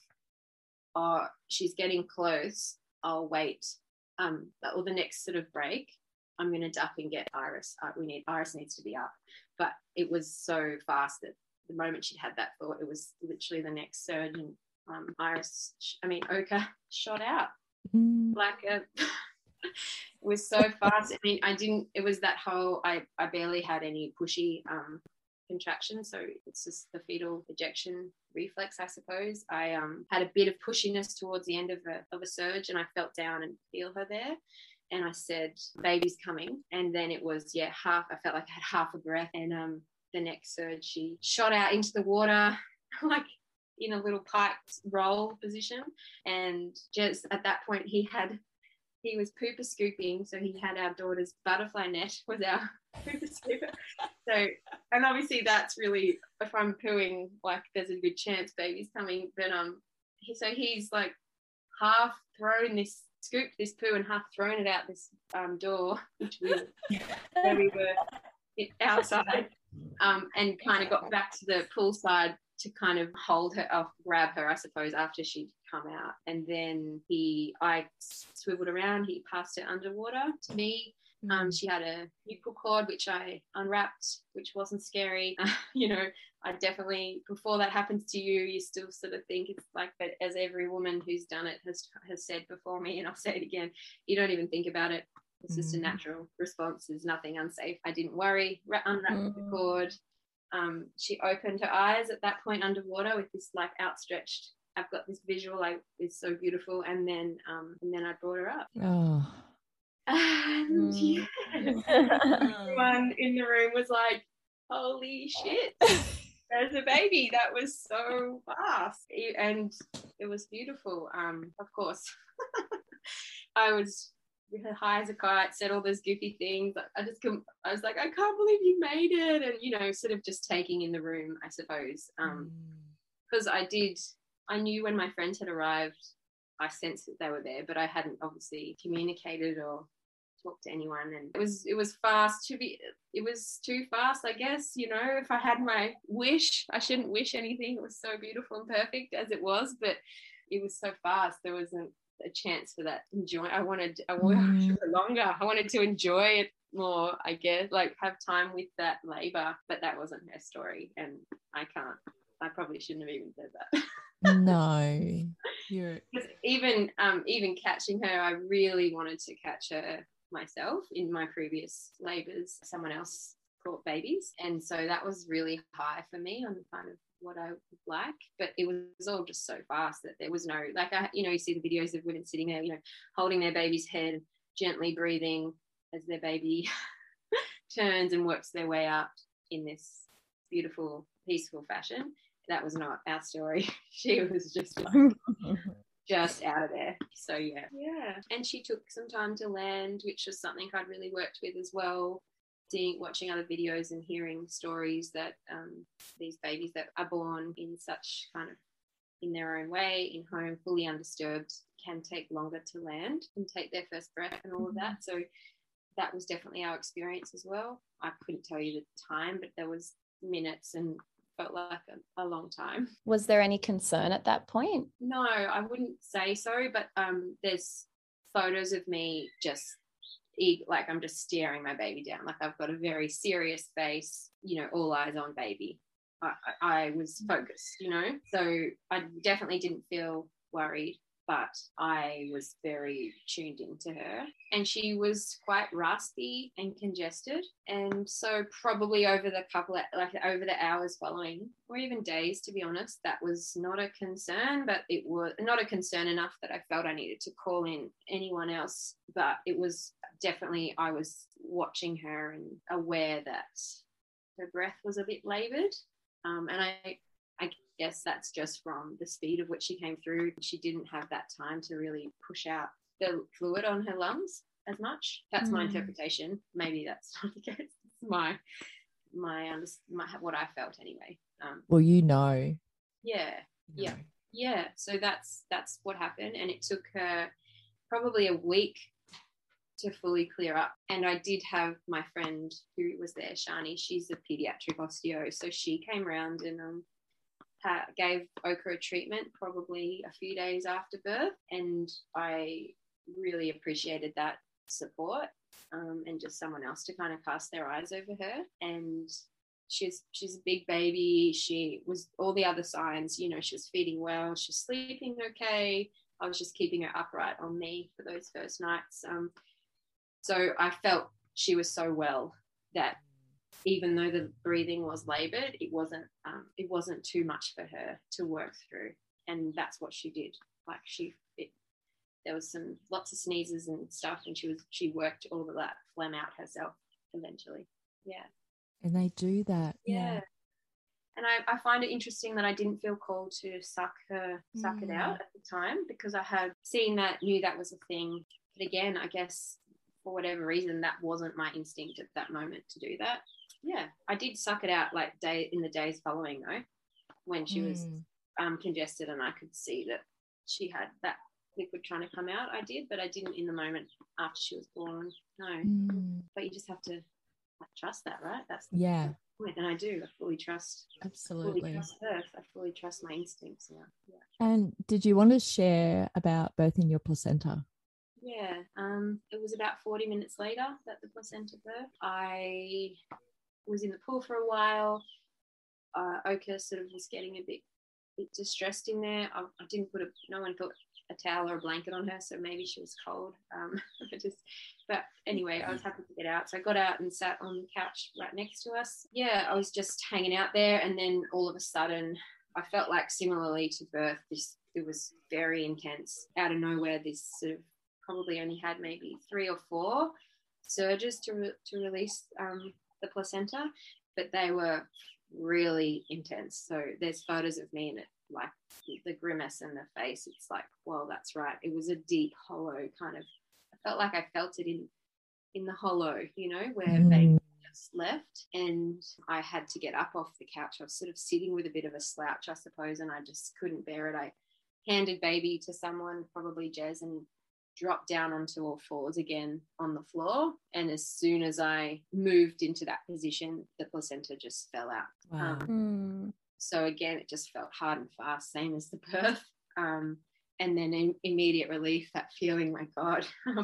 oh, she's getting close. I'll wait. Um, or the next sort of break, I'm going to duck and get Iris. Uh, we need Iris needs to be up. But it was so fast that the moment she'd had that thought, it was literally the next surge, and um, Iris, I mean, Oka shot out mm. like a. It was so fast. I mean, I didn't. It was that whole. I I barely had any pushy um, contraction, so it's just the fetal ejection reflex, I suppose. I um had a bit of pushiness towards the end of a of a surge, and I felt down and feel her there. And I said, baby's coming. And then it was, yeah, half, I felt like I had half a breath. And um, the next surge, she shot out into the water, like in a little piked roll position. And just at that point, he had, he was pooper scooping. So he had our daughter's butterfly net was our pooper scooper. So, and obviously that's really, if I'm pooing, like there's a good chance baby's coming. But um, he, so he's like half thrown this, scooped this poo and half thrown it out this um, door, which we, where we were outside, um, and kind of got back to the poolside to kind of hold her, or grab her, I suppose, after she'd come out. And then he, I swiveled around, he passed her underwater to me. Um, she had a nuchal cord, which I unwrapped, which wasn't scary. Uh, you know, I definitely, before that happens to you, you still sort of think it's like, but as every woman who's done it has has said before me, and I'll say it again, you don't even think about it. It's just mm. a natural response. There's nothing unsafe. I didn't worry. Unwrapped mm. the cord. Um, she opened her eyes at that point underwater with this like outstretched. I've got this visual, like it's so beautiful. And then, um, and then I brought her up. Oh. And yeah, everyone in the room was like, holy shit, there's a baby. That was so fast. And it was beautiful. Um, of course, I was high as a kite, said all those goofy things. I just couldn't, I was like, I can't believe you made it. And, you know, sort of just taking in the room, I suppose. Um, because I did, I knew when my friends had arrived, I sensed that they were there, but I hadn't obviously communicated or talked to anyone. And it was it was fast to be it was too fast, I guess. You know, if I had my wish, I shouldn't wish anything. It was so beautiful and perfect as it was, but it was so fast. There wasn't a chance for that enjoy. I wanted I wanted mm. for longer. I wanted to enjoy it more, I guess, like have time with that labor, but that wasn't her story, and I can't I probably shouldn't have even said that. No, you're even um even catching her, I really wanted to catch her myself. In my previous labours, someone else caught babies, and so that was really high for me on kind of what I would like. But it was all just so fast that there was no, like, I, you know, you see the videos of women sitting there, you know, holding their baby's head, gently breathing as their baby turns and works their way up in this beautiful, peaceful fashion. That was not our story. She was just just out of there. So yeah, yeah. And she took some time to land, which was something I'd really worked with as well. Seeing, watching other videos and hearing stories that um, these babies that are born in such kind of in their own way, in home, fully undisturbed, can take longer to land and take their first breath and all of that. So that was definitely our experience as well. I couldn't tell you the time, but there was minutes and felt like a, a long time. Was there any concern at that point? No, I wouldn't say so, but um, there's photos of me just like I'm just staring my baby down. Like I've got a very serious face, you know, all eyes on baby. I, I was focused, you know, so I definitely didn't feel worried, but I was very tuned into her, and she was quite raspy and congested. And so probably over the couple of, like over the hours following, or even days, to be honest, that was not a concern, but it was not a concern enough that I felt I needed to call in anyone else. But it was definitely, I was watching her and aware that her breath was a bit laboured. Um, and I, I guess that's just from the speed of which she came through. She didn't have that time to really push out the fluid on her lungs as much. That's mm. my interpretation. Maybe that's not the case. It's my my, um, my what I felt anyway. Um, well, you know. Yeah, you know. yeah, yeah. So that's that's what happened, and it took her probably a week to fully clear up. And I did have my friend who was there, Shani. She's a pediatric osteo, so she came around and um, ha- gave Oka a treatment probably a few days after birth, and I really appreciated that support. Um, and just someone else to kind of cast their eyes over her. And she's she's a big baby. She was all the other signs, you know, she was feeding well, she's sleeping okay. I was just keeping her upright on me for those first nights. Um, so I felt she was so well that even though the breathing was laboured, it wasn't um, it wasn't too much for her to work through. And that's what she did. Like she it, there was some lots of sneezes and stuff, and she was she worked all of that phlegm out herself eventually. Yeah. And they do that. Yeah. yeah. And I, I find it interesting that I didn't feel called to suck her suck mm. it out at the time, because I had seen that, knew that was a thing. But again, I guess for whatever reason, that wasn't my instinct at that moment to do that. Yeah. I did suck it out like day in the days following though, when she mm. was um, congested and I could see that she had that liquid trying to come out. I did, but I didn't in the moment after she was born. No. Mm. But you just have to like, trust that, right? That's the yeah. point. And I do. I fully trust. Absolutely. Fully trust birth. I fully trust my instincts now. Yeah. And did you want to share about birthing your placenta? Yeah. Um. It was about forty minutes later that the placenta birthed. I was in the pool for a while. Uh, Oka sort of was getting a bit, bit distressed in there. I, I didn't put a. No one put a towel or a blanket on her, so maybe she was cold. Um, just, but anyway, I was happy to get out. So I got out and sat on the couch right next to us. Yeah, I was just hanging out there, and then all of a sudden, I felt like similarly to birth, this it was very intense. Out of nowhere, this sort of probably only had maybe three or four surges to re- to release um, the placenta, but they were really intense. So there's photos of me in it, like the grimace and the face. It's like, well, that's right. It was a deep, hollow kind of. I felt like I felt it in in the hollow, you know, where mm. baby just left, and I had to get up off the couch. I was sort of sitting with a bit of a slouch, I suppose, and I just couldn't bear it. I handed baby to someone, probably Jez, and dropped down onto all fours again on the floor. And as soon as I moved into that position, the placenta just fell out. Wow. Um, mm. So again, it just felt hard and fast, same as the birth. Um, and then in immediate relief, that feeling, my God, mm.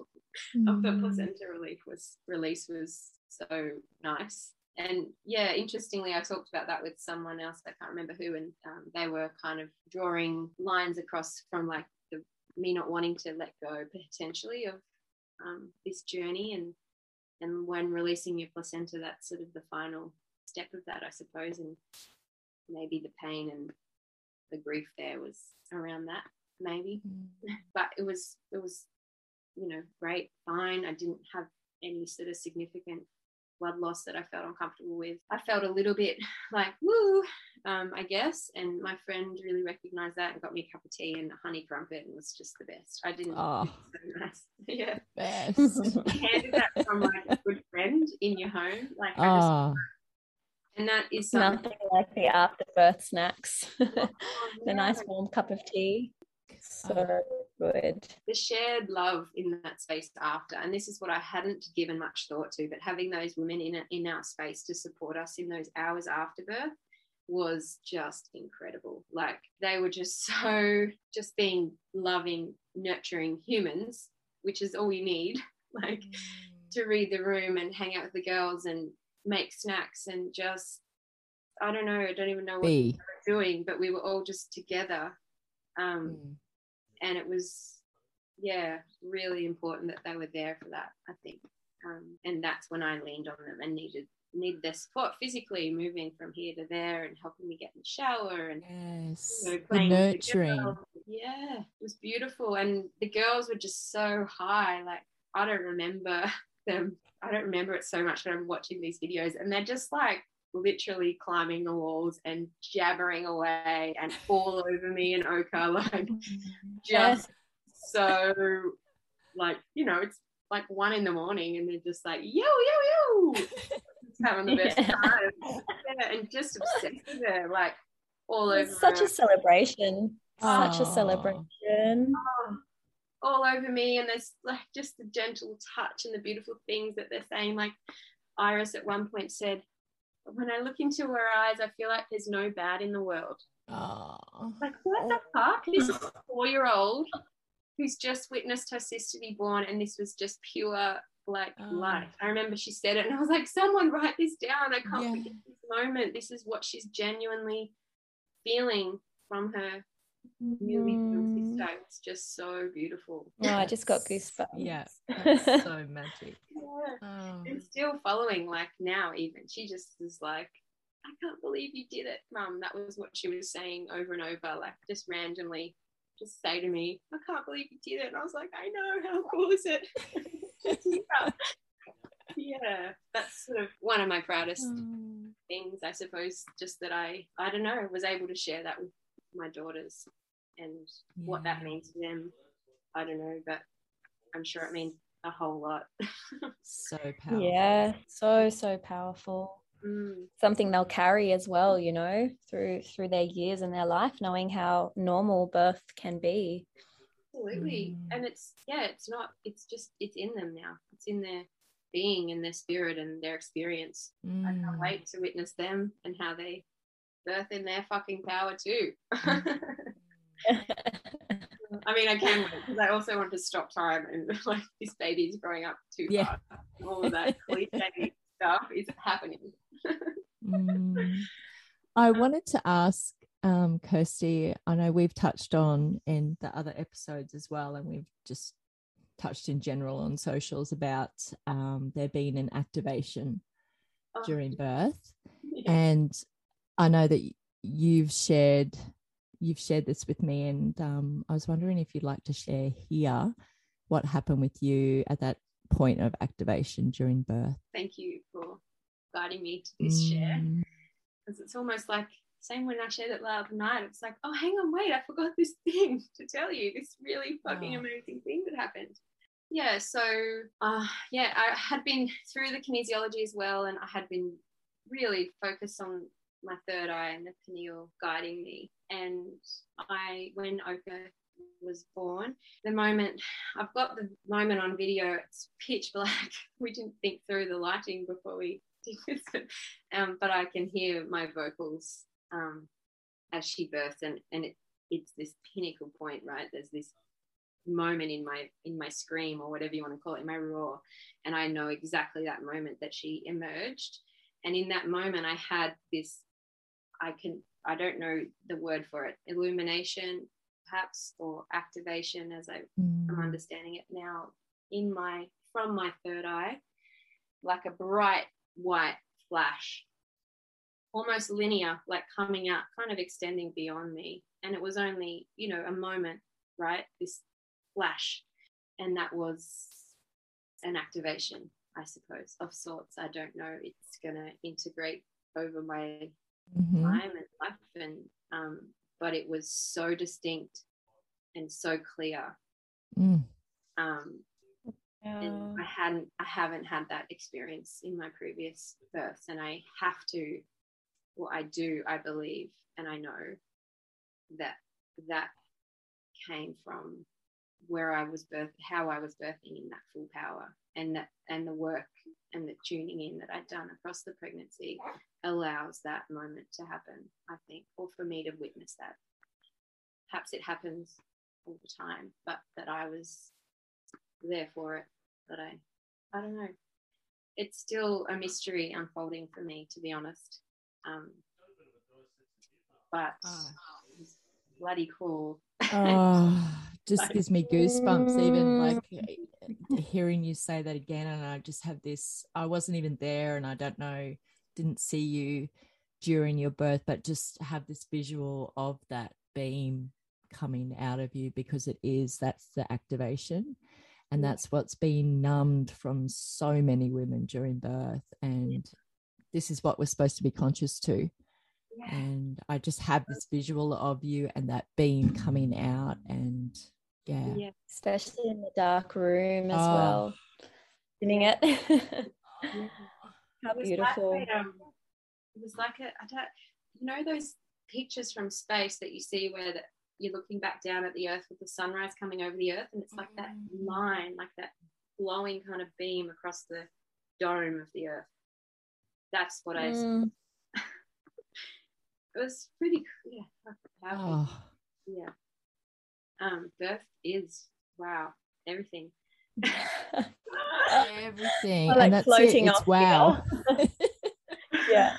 of the placenta relief was release was so nice. And yeah, interestingly, I talked about that with someone else, I can't remember who, and um, they were kind of drawing lines across from like the me not wanting to let go potentially of um, this journey, and and when releasing your placenta, that's sort of the final step of that, I suppose, and maybe the pain and the grief there was around that, maybe. Mm. But it was it was you know great, fine. I didn't have any sort of significant blood loss that I felt uncomfortable with. I felt a little bit like woo, um, I guess, and my friend really recognised that and got me a cup of tea and a honey crumpet, and it was just the best. I didn't. Oh, it was so nice. Yeah, best. Handed that from like a good friend in your home, like oh. I just. And that is something. Nothing like the after birth snacks. Oh, the yeah. nice warm cup of tea. So oh. good. The shared love in that space after, and this is what I hadn't given much thought to, but having those women in in our space to support us in those hours after birth was just incredible. Like they were just so, just being loving, nurturing humans, which is all you need. Like mm. to read the room and hang out with the girls and make snacks and just, I don't know, I don't even know what Be. we were doing, but we were all just together. Um, mm. And it was, yeah, really important that they were there for that, I think. Um, and that's when I leaned on them and needed needed their support physically, moving from here to there and helping me get in the shower and yes, you know, the nurturing. Yeah, it was beautiful. And the girls were just so high. Like, I don't remember them. I don't remember it so much, but I'm watching these videos and they're just like literally climbing the walls and jabbering away and all over me and Oka, like just so, like, you know, it's like one in the morning and they're just like, yo, yo, yo, just having the best yeah. time. Yeah, and just obsessed with her, like all it's over such her. a celebration. Aww. Such a celebration. Oh, all over me, and there's like just the gentle touch and the beautiful things that they're saying. Like Iris at one point said, when I look into her eyes, I feel like there's no bad in the world. Oh. Like, what the fuck? This is a four-year-old who's just witnessed her sister be born, and this was just pure, like, oh. life. I remember she said it, and I was like, someone write this down. I can't yeah. forget this moment. This is what she's genuinely feeling from her newly born sister. It's just so beautiful. Oh, I just got goosebumps. Yeah, that's so magic. Yeah. Oh. And still following, like now even, she just is like, I can't believe you did it, Mum. That was what she was saying over and over, like just randomly just say to me, I can't believe you did it. And I was like, I know, how cool is it? yeah. yeah, that's sort of one of my proudest mm. things, I suppose, just that I, I don't know, was able to share that with my daughters, and yeah. what that means to them, I don't know, but I'm sure it means a whole lot. So powerful. Yeah, so, so powerful. Mm. Something they'll carry as well, you know, through through their years and their life, knowing how normal birth can be. Absolutely. Mm. And it's, yeah, it's not, it's just, it's in them now. It's in their being and their spirit and their experience. Mm. I can't wait to witness them and how they birth in their fucking power too. I mean, I can wait because I also want to stop time and like this baby is growing up too yeah. fast. All of that cliche stuff is happening. mm. I wanted to ask um, Kirsty, I know we've touched on in the other episodes as well, and we've just touched in general on socials about um, there being an activation oh. during birth. Yeah. And I know that you've shared you've shared this with me, and um, I was wondering if you'd like to share here what happened with you at that point of activation during birth. Thank you for guiding me to this mm. share, because it's almost like same when I shared it last night. It's like, oh, hang on, wait, I forgot this thing to tell you. This really fucking oh. amazing thing that happened. Yeah, so uh, yeah, I had been through the kinesiology as well, and I had been really focused on my third eye and the pineal guiding me. And I, when Oka was born, the moment, I've got the moment on video, it's pitch black. We didn't think through the lighting before we did this, um, but I can hear my vocals um, as she births, and, and it, it's this pinnacle point, right? There's this moment in my in my scream, or whatever you want to call it, in my roar, and I know exactly that moment that she emerged. And in that moment I had this, I can I don't know the word for it, illumination perhaps, or activation as I, mm. I'm understanding it now, in my from my third eye, like a bright white flash, almost linear, like coming out, kind of extending beyond me. And it was only, you know, a moment, right? This flash. And that was an activation, I suppose, of sorts. I don't know. It's going to integrate over my mm-hmm. time and life. And, um, but it was so distinct and so clear. Mm. Um, yeah. And I hadn't, I haven't had that experience in my previous births, and I have to, well, I do, I believe, and I know that that came from where I was birth, how I was birthing in that full power, and that, and the work and the tuning in that I'd done across the pregnancy allows that moment to happen, I think, or for me to witness that. Perhaps it happens all the time, but that I was there for it. But I, I don't know. It's still a mystery unfolding for me, to be honest. Um, but oh. It's bloody cool. Oh, just like, gives me goosebumps, even like hearing you say that again. And I just have this, I wasn't even there, and I don't know, didn't see you during your birth, but just have this visual of that beam coming out of you, because it is, that's the activation. And that's what's been numbed from so many women during birth. And this is what we're supposed to be conscious to. Yeah. And I just have this visual of you and that beam coming out, and yeah, Yeah. Especially in the dark room as Oh. well. Doing it. Yeah. How It was beautiful. like a, um, it was like a, I don't, you know, those pictures from space that you see where the, you're looking back down at the earth with the sunrise coming over the earth, and it's like that line, like that glowing kind of beam across the dome of the earth. That's what I. Mm. It was pretty, yeah, powerful. Oh. Yeah. Um, birth is wow, everything. Everything. I like and that's floating it. It's off wow. Yeah.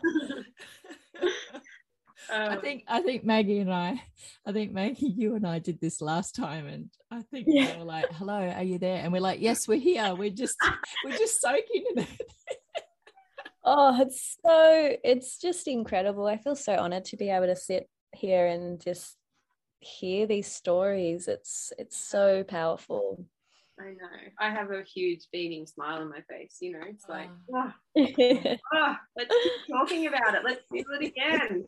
I Um, think I think Maggie and I, I think Maggie, you and I did this last time, and I think Yeah. they were like, "Hello, are you there?" And we're like, "Yes, we're here. We're just we're just soaking in it." Oh, it's so, it's just incredible. I feel so honored to be able to sit here and just hear these stories. It's it's so powerful. I know. I have a huge beaming smile on my face. You know, it's like, Oh. oh, oh, let's keep talking about it. Let's do it again.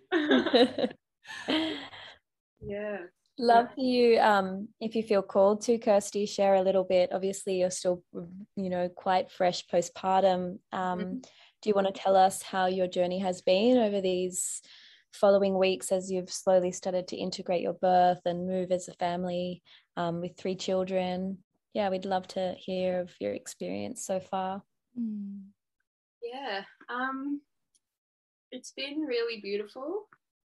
Yeah. Love for you, um, if you feel called to, Kirsty, share a little bit. Obviously, you're still, you know, quite fresh postpartum. Um, Mm-hmm. Do you want to tell us how your journey has been over these following weeks as you've slowly started to integrate your birth and move as a family um, with three children? Yeah, we'd love to hear of your experience so far. Mm. Yeah. Um, it's been really beautiful.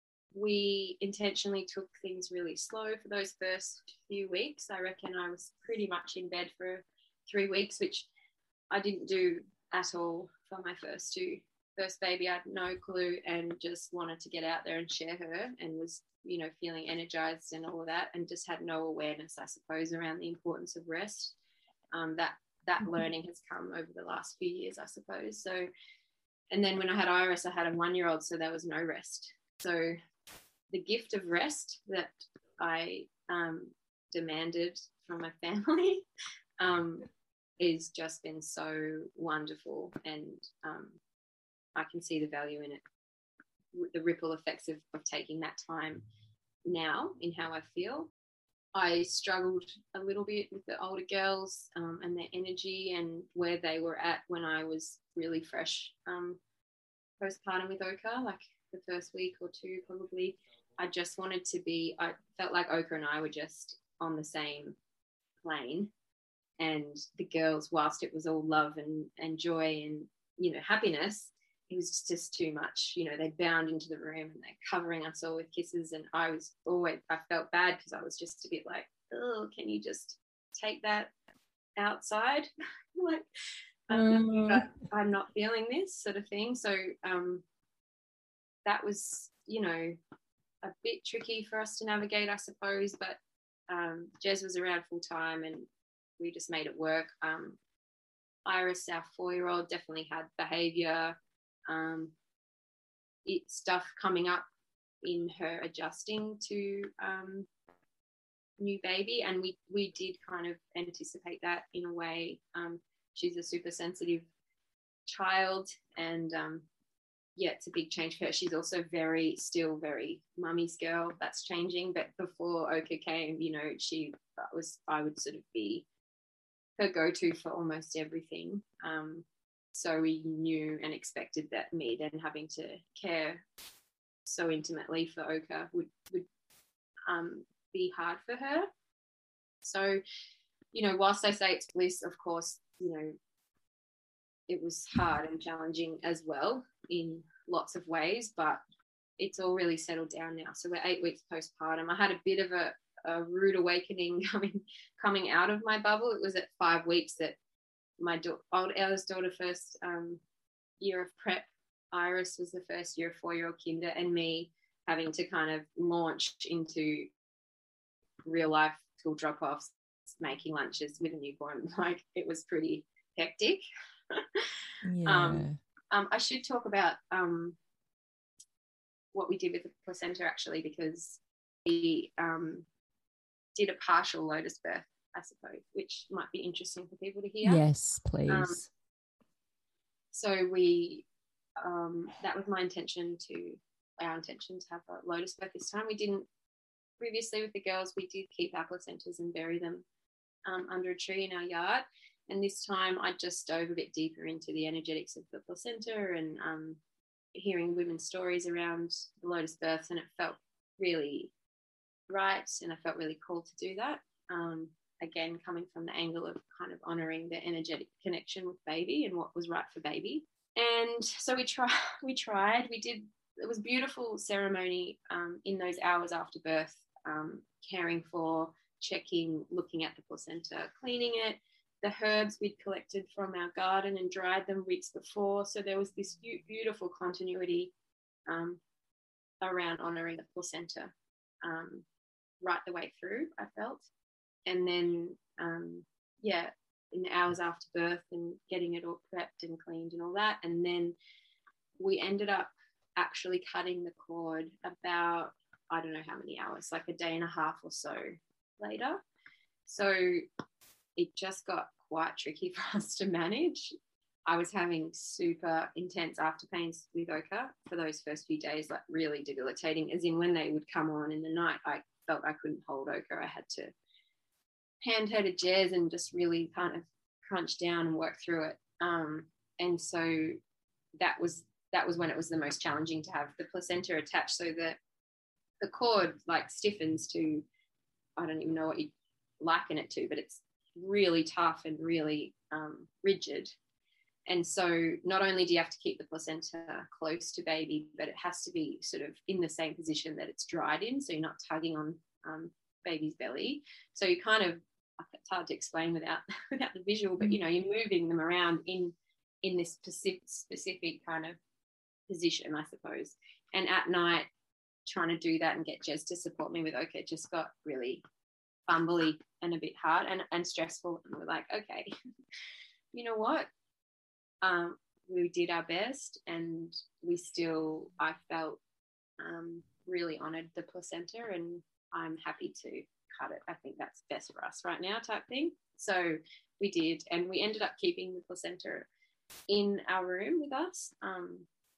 We intentionally took things really slow for those first few weeks. I reckon I was pretty much in bed for three weeks, which I didn't do at all for my first two. First baby, I had no clue and just wanted to get out there and share her, and was, you know, feeling energized and all of that, and just had no awareness, I suppose, around the importance of rest. Um, that that learning has come over the last few years, I suppose. So, and then when I had Iris, I had a one-year-old, so there was no rest. So the gift of rest that I um, demanded from my family um, is just been so wonderful, and um, I can see the value in it, the ripple effects of, of taking that time now in how I feel. I struggled a little bit with the older girls um, and their energy and where they were at when I was really fresh um, postpartum with Oka, like the first week or two probably. I just wanted to be, I felt like Oka and I were just on the same plane, and the girls, whilst it was all love and, and joy and, you know, happiness, it was just too much. You know, they bound into the room and they're covering us all with kisses, and I was always, I felt bad because I was just a bit like, oh, can you just take that outside? Like, um, but I'm not feeling this sort of thing. So um, that was, you know, a bit tricky for us to navigate, I suppose, but um, Jez was around full time and we just made it work. Um, Iris, our four-year-old, definitely had behaviour, um, it, stuff coming up in her adjusting to um, new baby, and we, we did kind of anticipate that in a way. Um, she's a super sensitive child, and um, yeah, it's a big change for her. She's also very, still very mummy's girl. That's changing. But before Oka came, you know, she was, I would sort of be her go-to for almost everything. Um, so we knew and expected that me then having to care so intimately for Oka would, would um, be hard for her. So, you know, whilst I say it's bliss, of course, you know, it was hard and challenging as well in lots of ways, but it's all really settled down now. So we're eight weeks postpartum. I had a bit of a, a rude awakening coming coming out of my bubble. It was at five weeks that my do- old eldest daughter first um, year of prep. Iris was the first year of four-year-old kinder, and me having to kind of launch into real life school drop-offs, making lunches with a newborn. Like, it was pretty hectic. Yeah. um, um, I should talk about um, what we did with the placenta, actually, because we um, did a partial lotus birth, I suppose, which might be interesting for people to hear. Yes, please. Um, so we um, that was my intention to, our intention to have a lotus birth this time. We didn't, previously with the girls, we did keep our placentas and bury them um, under a tree in our yard. And this time I just dove a bit deeper into the energetics of the placenta and um, hearing women's stories around the lotus births, and it felt really right, and I felt really called to do that. Um, again, coming from the angle of kind of honouring the energetic connection with baby and what was right for baby. And so we try, we tried, we did, it was a beautiful ceremony um, in those hours after birth, um, caring for, checking, looking at the placenta, cleaning it, the herbs we'd collected from our garden and dried them weeks before. So there was this beautiful continuity um, around honouring the placenta um, right the way through, I felt. And then, um, yeah, in the hours after birth and getting it all prepped and cleaned and all that. And then we ended up actually cutting the cord about, I don't know how many hours, like a day and a half or so later. So it just got quite tricky for us to manage. I was having super intense after pains with Oka for those first few days, like really debilitating, as in when they would come on in the night, I felt I couldn't hold Oka. I had to hand her to Jez and just really kind of crunch down and work through it. Um, and so that was that was when it was the most challenging to have the placenta attached, so that the cord like stiffens to, I don't even know what you liken it to, but it's really tough and really um, rigid. And so not only do you have to keep the placenta close to baby, but it has to be sort of in the same position that it's dried in, so you're not tugging on um, baby's belly. So you kind of, it's hard to explain without without the visual, but you know, you're moving them around in in this specific, specific kind of position, I suppose. And at night, trying to do that and get Jez to support me with, okay, it just got really fumbly and a bit hard and, and stressful. And we're like, okay, you know what? Um, we did our best, and we still, I felt um, really honoured the placenta, and I'm happy to cut it. I think that's best for us right now, type thing. So we did, and we ended up keeping the placenta in our room with us um,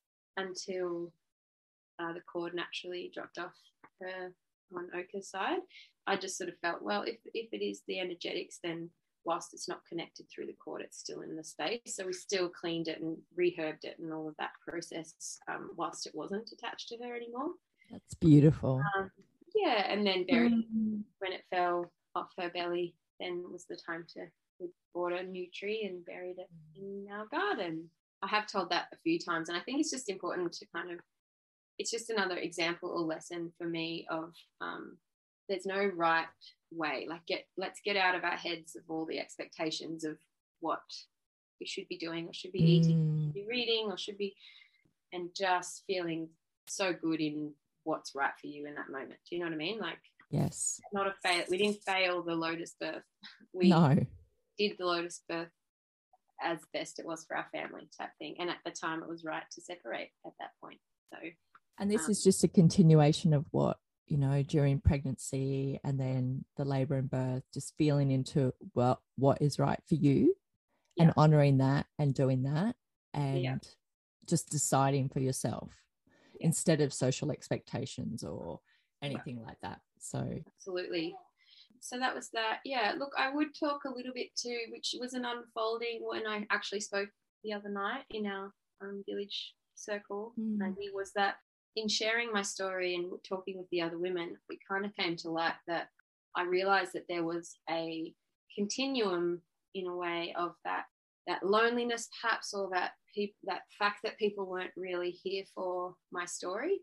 until uh, the cord naturally dropped off her on Oka's side. I just sort of felt, well, if if it is the energetics, then whilst it's not connected through the cord, it's still in the space. So we still cleaned it and reherbed it and all of that process um, whilst it wasn't attached to her anymore. That's beautiful. Um, yeah, and then buried mm. when it fell off her belly, then was the time to, we bought a new tree and buried it in our garden. I have told that a few times, and I think it's just important to kind of, it's just another example or lesson for me of um, there's no right way. Like, get let's get out of our heads of all the expectations of what we should be doing or should be eating, mm. or should be reading or should be, and just feeling so good in what's right for you in that moment. Do you know what I mean? Like, yes, not a fail. We didn't fail the lotus birth. We no. did the lotus birth as best it was for our family, type thing. And at the time, it was right to separate at that point. So, and this um, is just a continuation of what, you know, during pregnancy and then the labor and birth, just feeling into, well, what is right for you, yeah. and honoring that and doing that, and yeah. just deciding for yourself, yeah. instead of social expectations or anything yeah. like that. So absolutely. So that was that. Yeah, look, I would talk a little bit too, which was an unfolding when I actually spoke the other night in our um, village circle, mm. and it was that in sharing my story and talking with the other women, it kind of came to light that I realized that there was a continuum in a way of that that loneliness, perhaps, or that pe- that fact that people weren't really here for my story.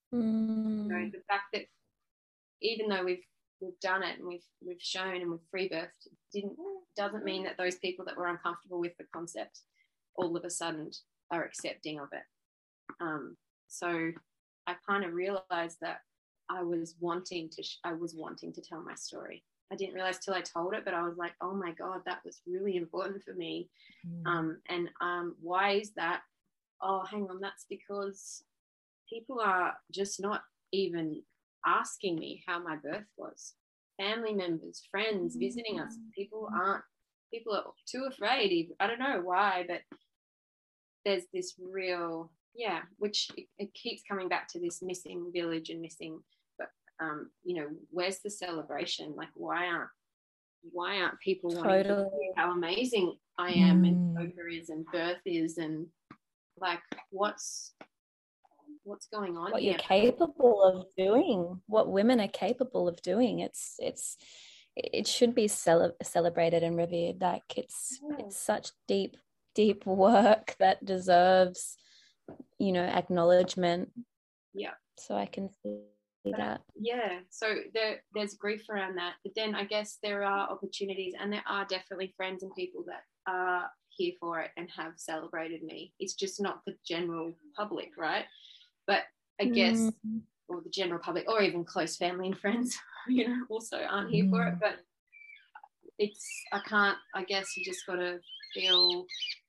Mm. You know, the fact that even though we've we've done it and we've we've shown and we've free birthed, didn't doesn't mean that those people that were uncomfortable with the concept all of a sudden are accepting of it. Um, so I kind of realized that I was wanting to, sh- I was wanting to tell my story. I didn't realize till I told it, but I was like, oh my God, that was really important for me. Mm. Um, and um, why is that? Oh, hang on, that's because people are just not even asking me how my birth was. Family members, friends, mm. visiting us, people aren't, people are too afraid. I don't know why, but there's this real yeah, which it, it keeps coming back to this missing village and missing, but um, you know, where's the celebration? Like, why aren't why aren't people wanting to Totally. see how amazing I am Mm. and Oka is and birth is, and like what's what's going on What here? you're capable of doing, what women are capable of doing. It's it's it should be cele- celebrated and revered. Like it's Yeah. it's such deep deep work that deserves, you know, acknowledgement. Yeah. So I can see But, that. yeah, so there there's grief around that, but then I guess there are opportunities, and there are definitely friends and people that are here for it and have celebrated me. It's just not the general public, right? But I guess, Mm. or the general public, or even close family and friends, you know, also aren't here for it. Mm. But it's, I can't, I guess you just got to feel,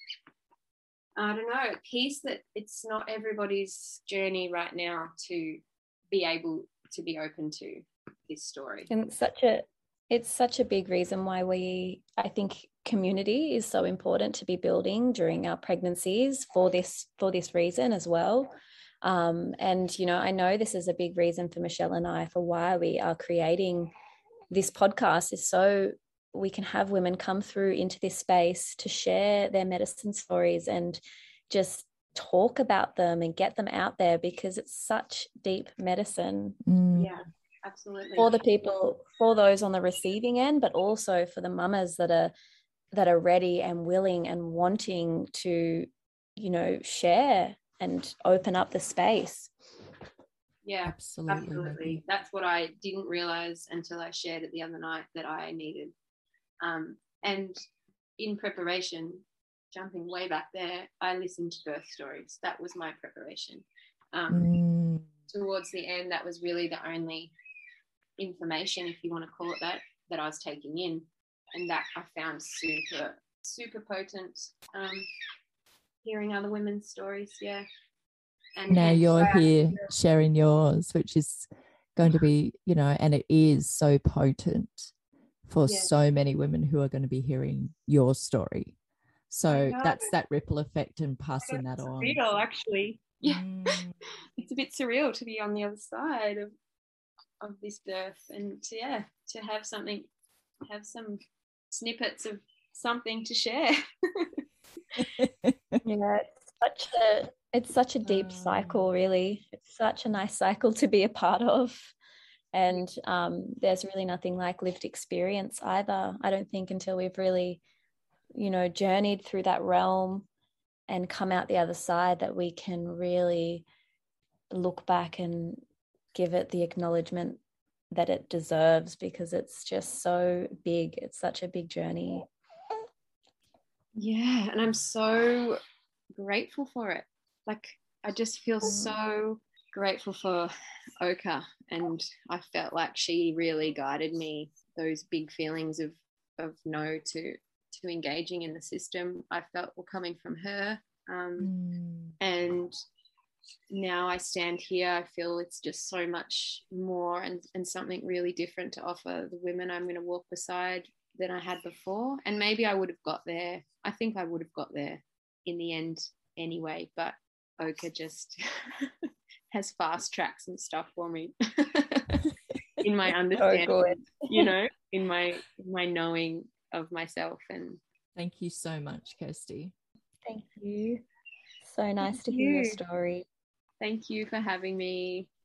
I don't know, at peace that it's not everybody's journey right now to be able to be open to this story. And it's such a it's such a big reason why we, I think community is so important to be building during our pregnancies for this for this reason as well. Um, and you know, I know this is a big reason for Michelle and I for why we are creating this podcast, is so we can have women come through into this space to share their medicine stories and just talk about them and get them out there, because it's such deep medicine. Mm. Yeah, absolutely. For the people, for those on the receiving end, but also for the mamas that are that are ready and willing and wanting to, you know, share and open up the space. Yeah, Absolutely. absolutely. Maggie. That's what I didn't realize until I shared it the other night that I needed. Um, and in preparation, jumping way back there, I listened to birth stories. That was my preparation. Um, Mm. Towards the end, that was really the only information, if you want to call it that, that I was taking in. And that I found super, super potent, um, hearing other women's stories. Yeah. And Now hence you're why I- here sharing yours, which is going to be, you know, and it is so potent for Yeah. so many women who are going to be hearing your story. So know. that's that ripple effect and passing that It's on. surreal, actually. Yeah. Mm. It's a bit surreal to be on the other side of of this birth, and to, yeah, to have something, have some snippets of something to share. Yeah, it's such a it's such a deep Um. cycle, really. It's such a nice cycle to be a part of. And um, there's really nothing like lived experience either, I don't think, until we've really, you know, journeyed through that realm and come out the other side, that we can really look back and give it the acknowledgement that it deserves, because it's just so big. It's such a big journey. Yeah, and I'm so grateful for it. Like, I just feel so grateful for Oka, and I felt like she really guided me, those big feelings of of no to to engaging in the system, I felt were coming from her. Um, Mm. and now I stand here, I feel it's just so much more, and, and something really different to offer the women I'm going to walk beside than I had before. And maybe I would have got there. I think I would have got there in the end anyway, but Oka just has fast tracks and stuff for me in my understanding, So good. you know, in my in my knowing of myself. And Thank you so much, Kirsty. Thank you. So nice Thank to hear your you. story. Thank you for having me.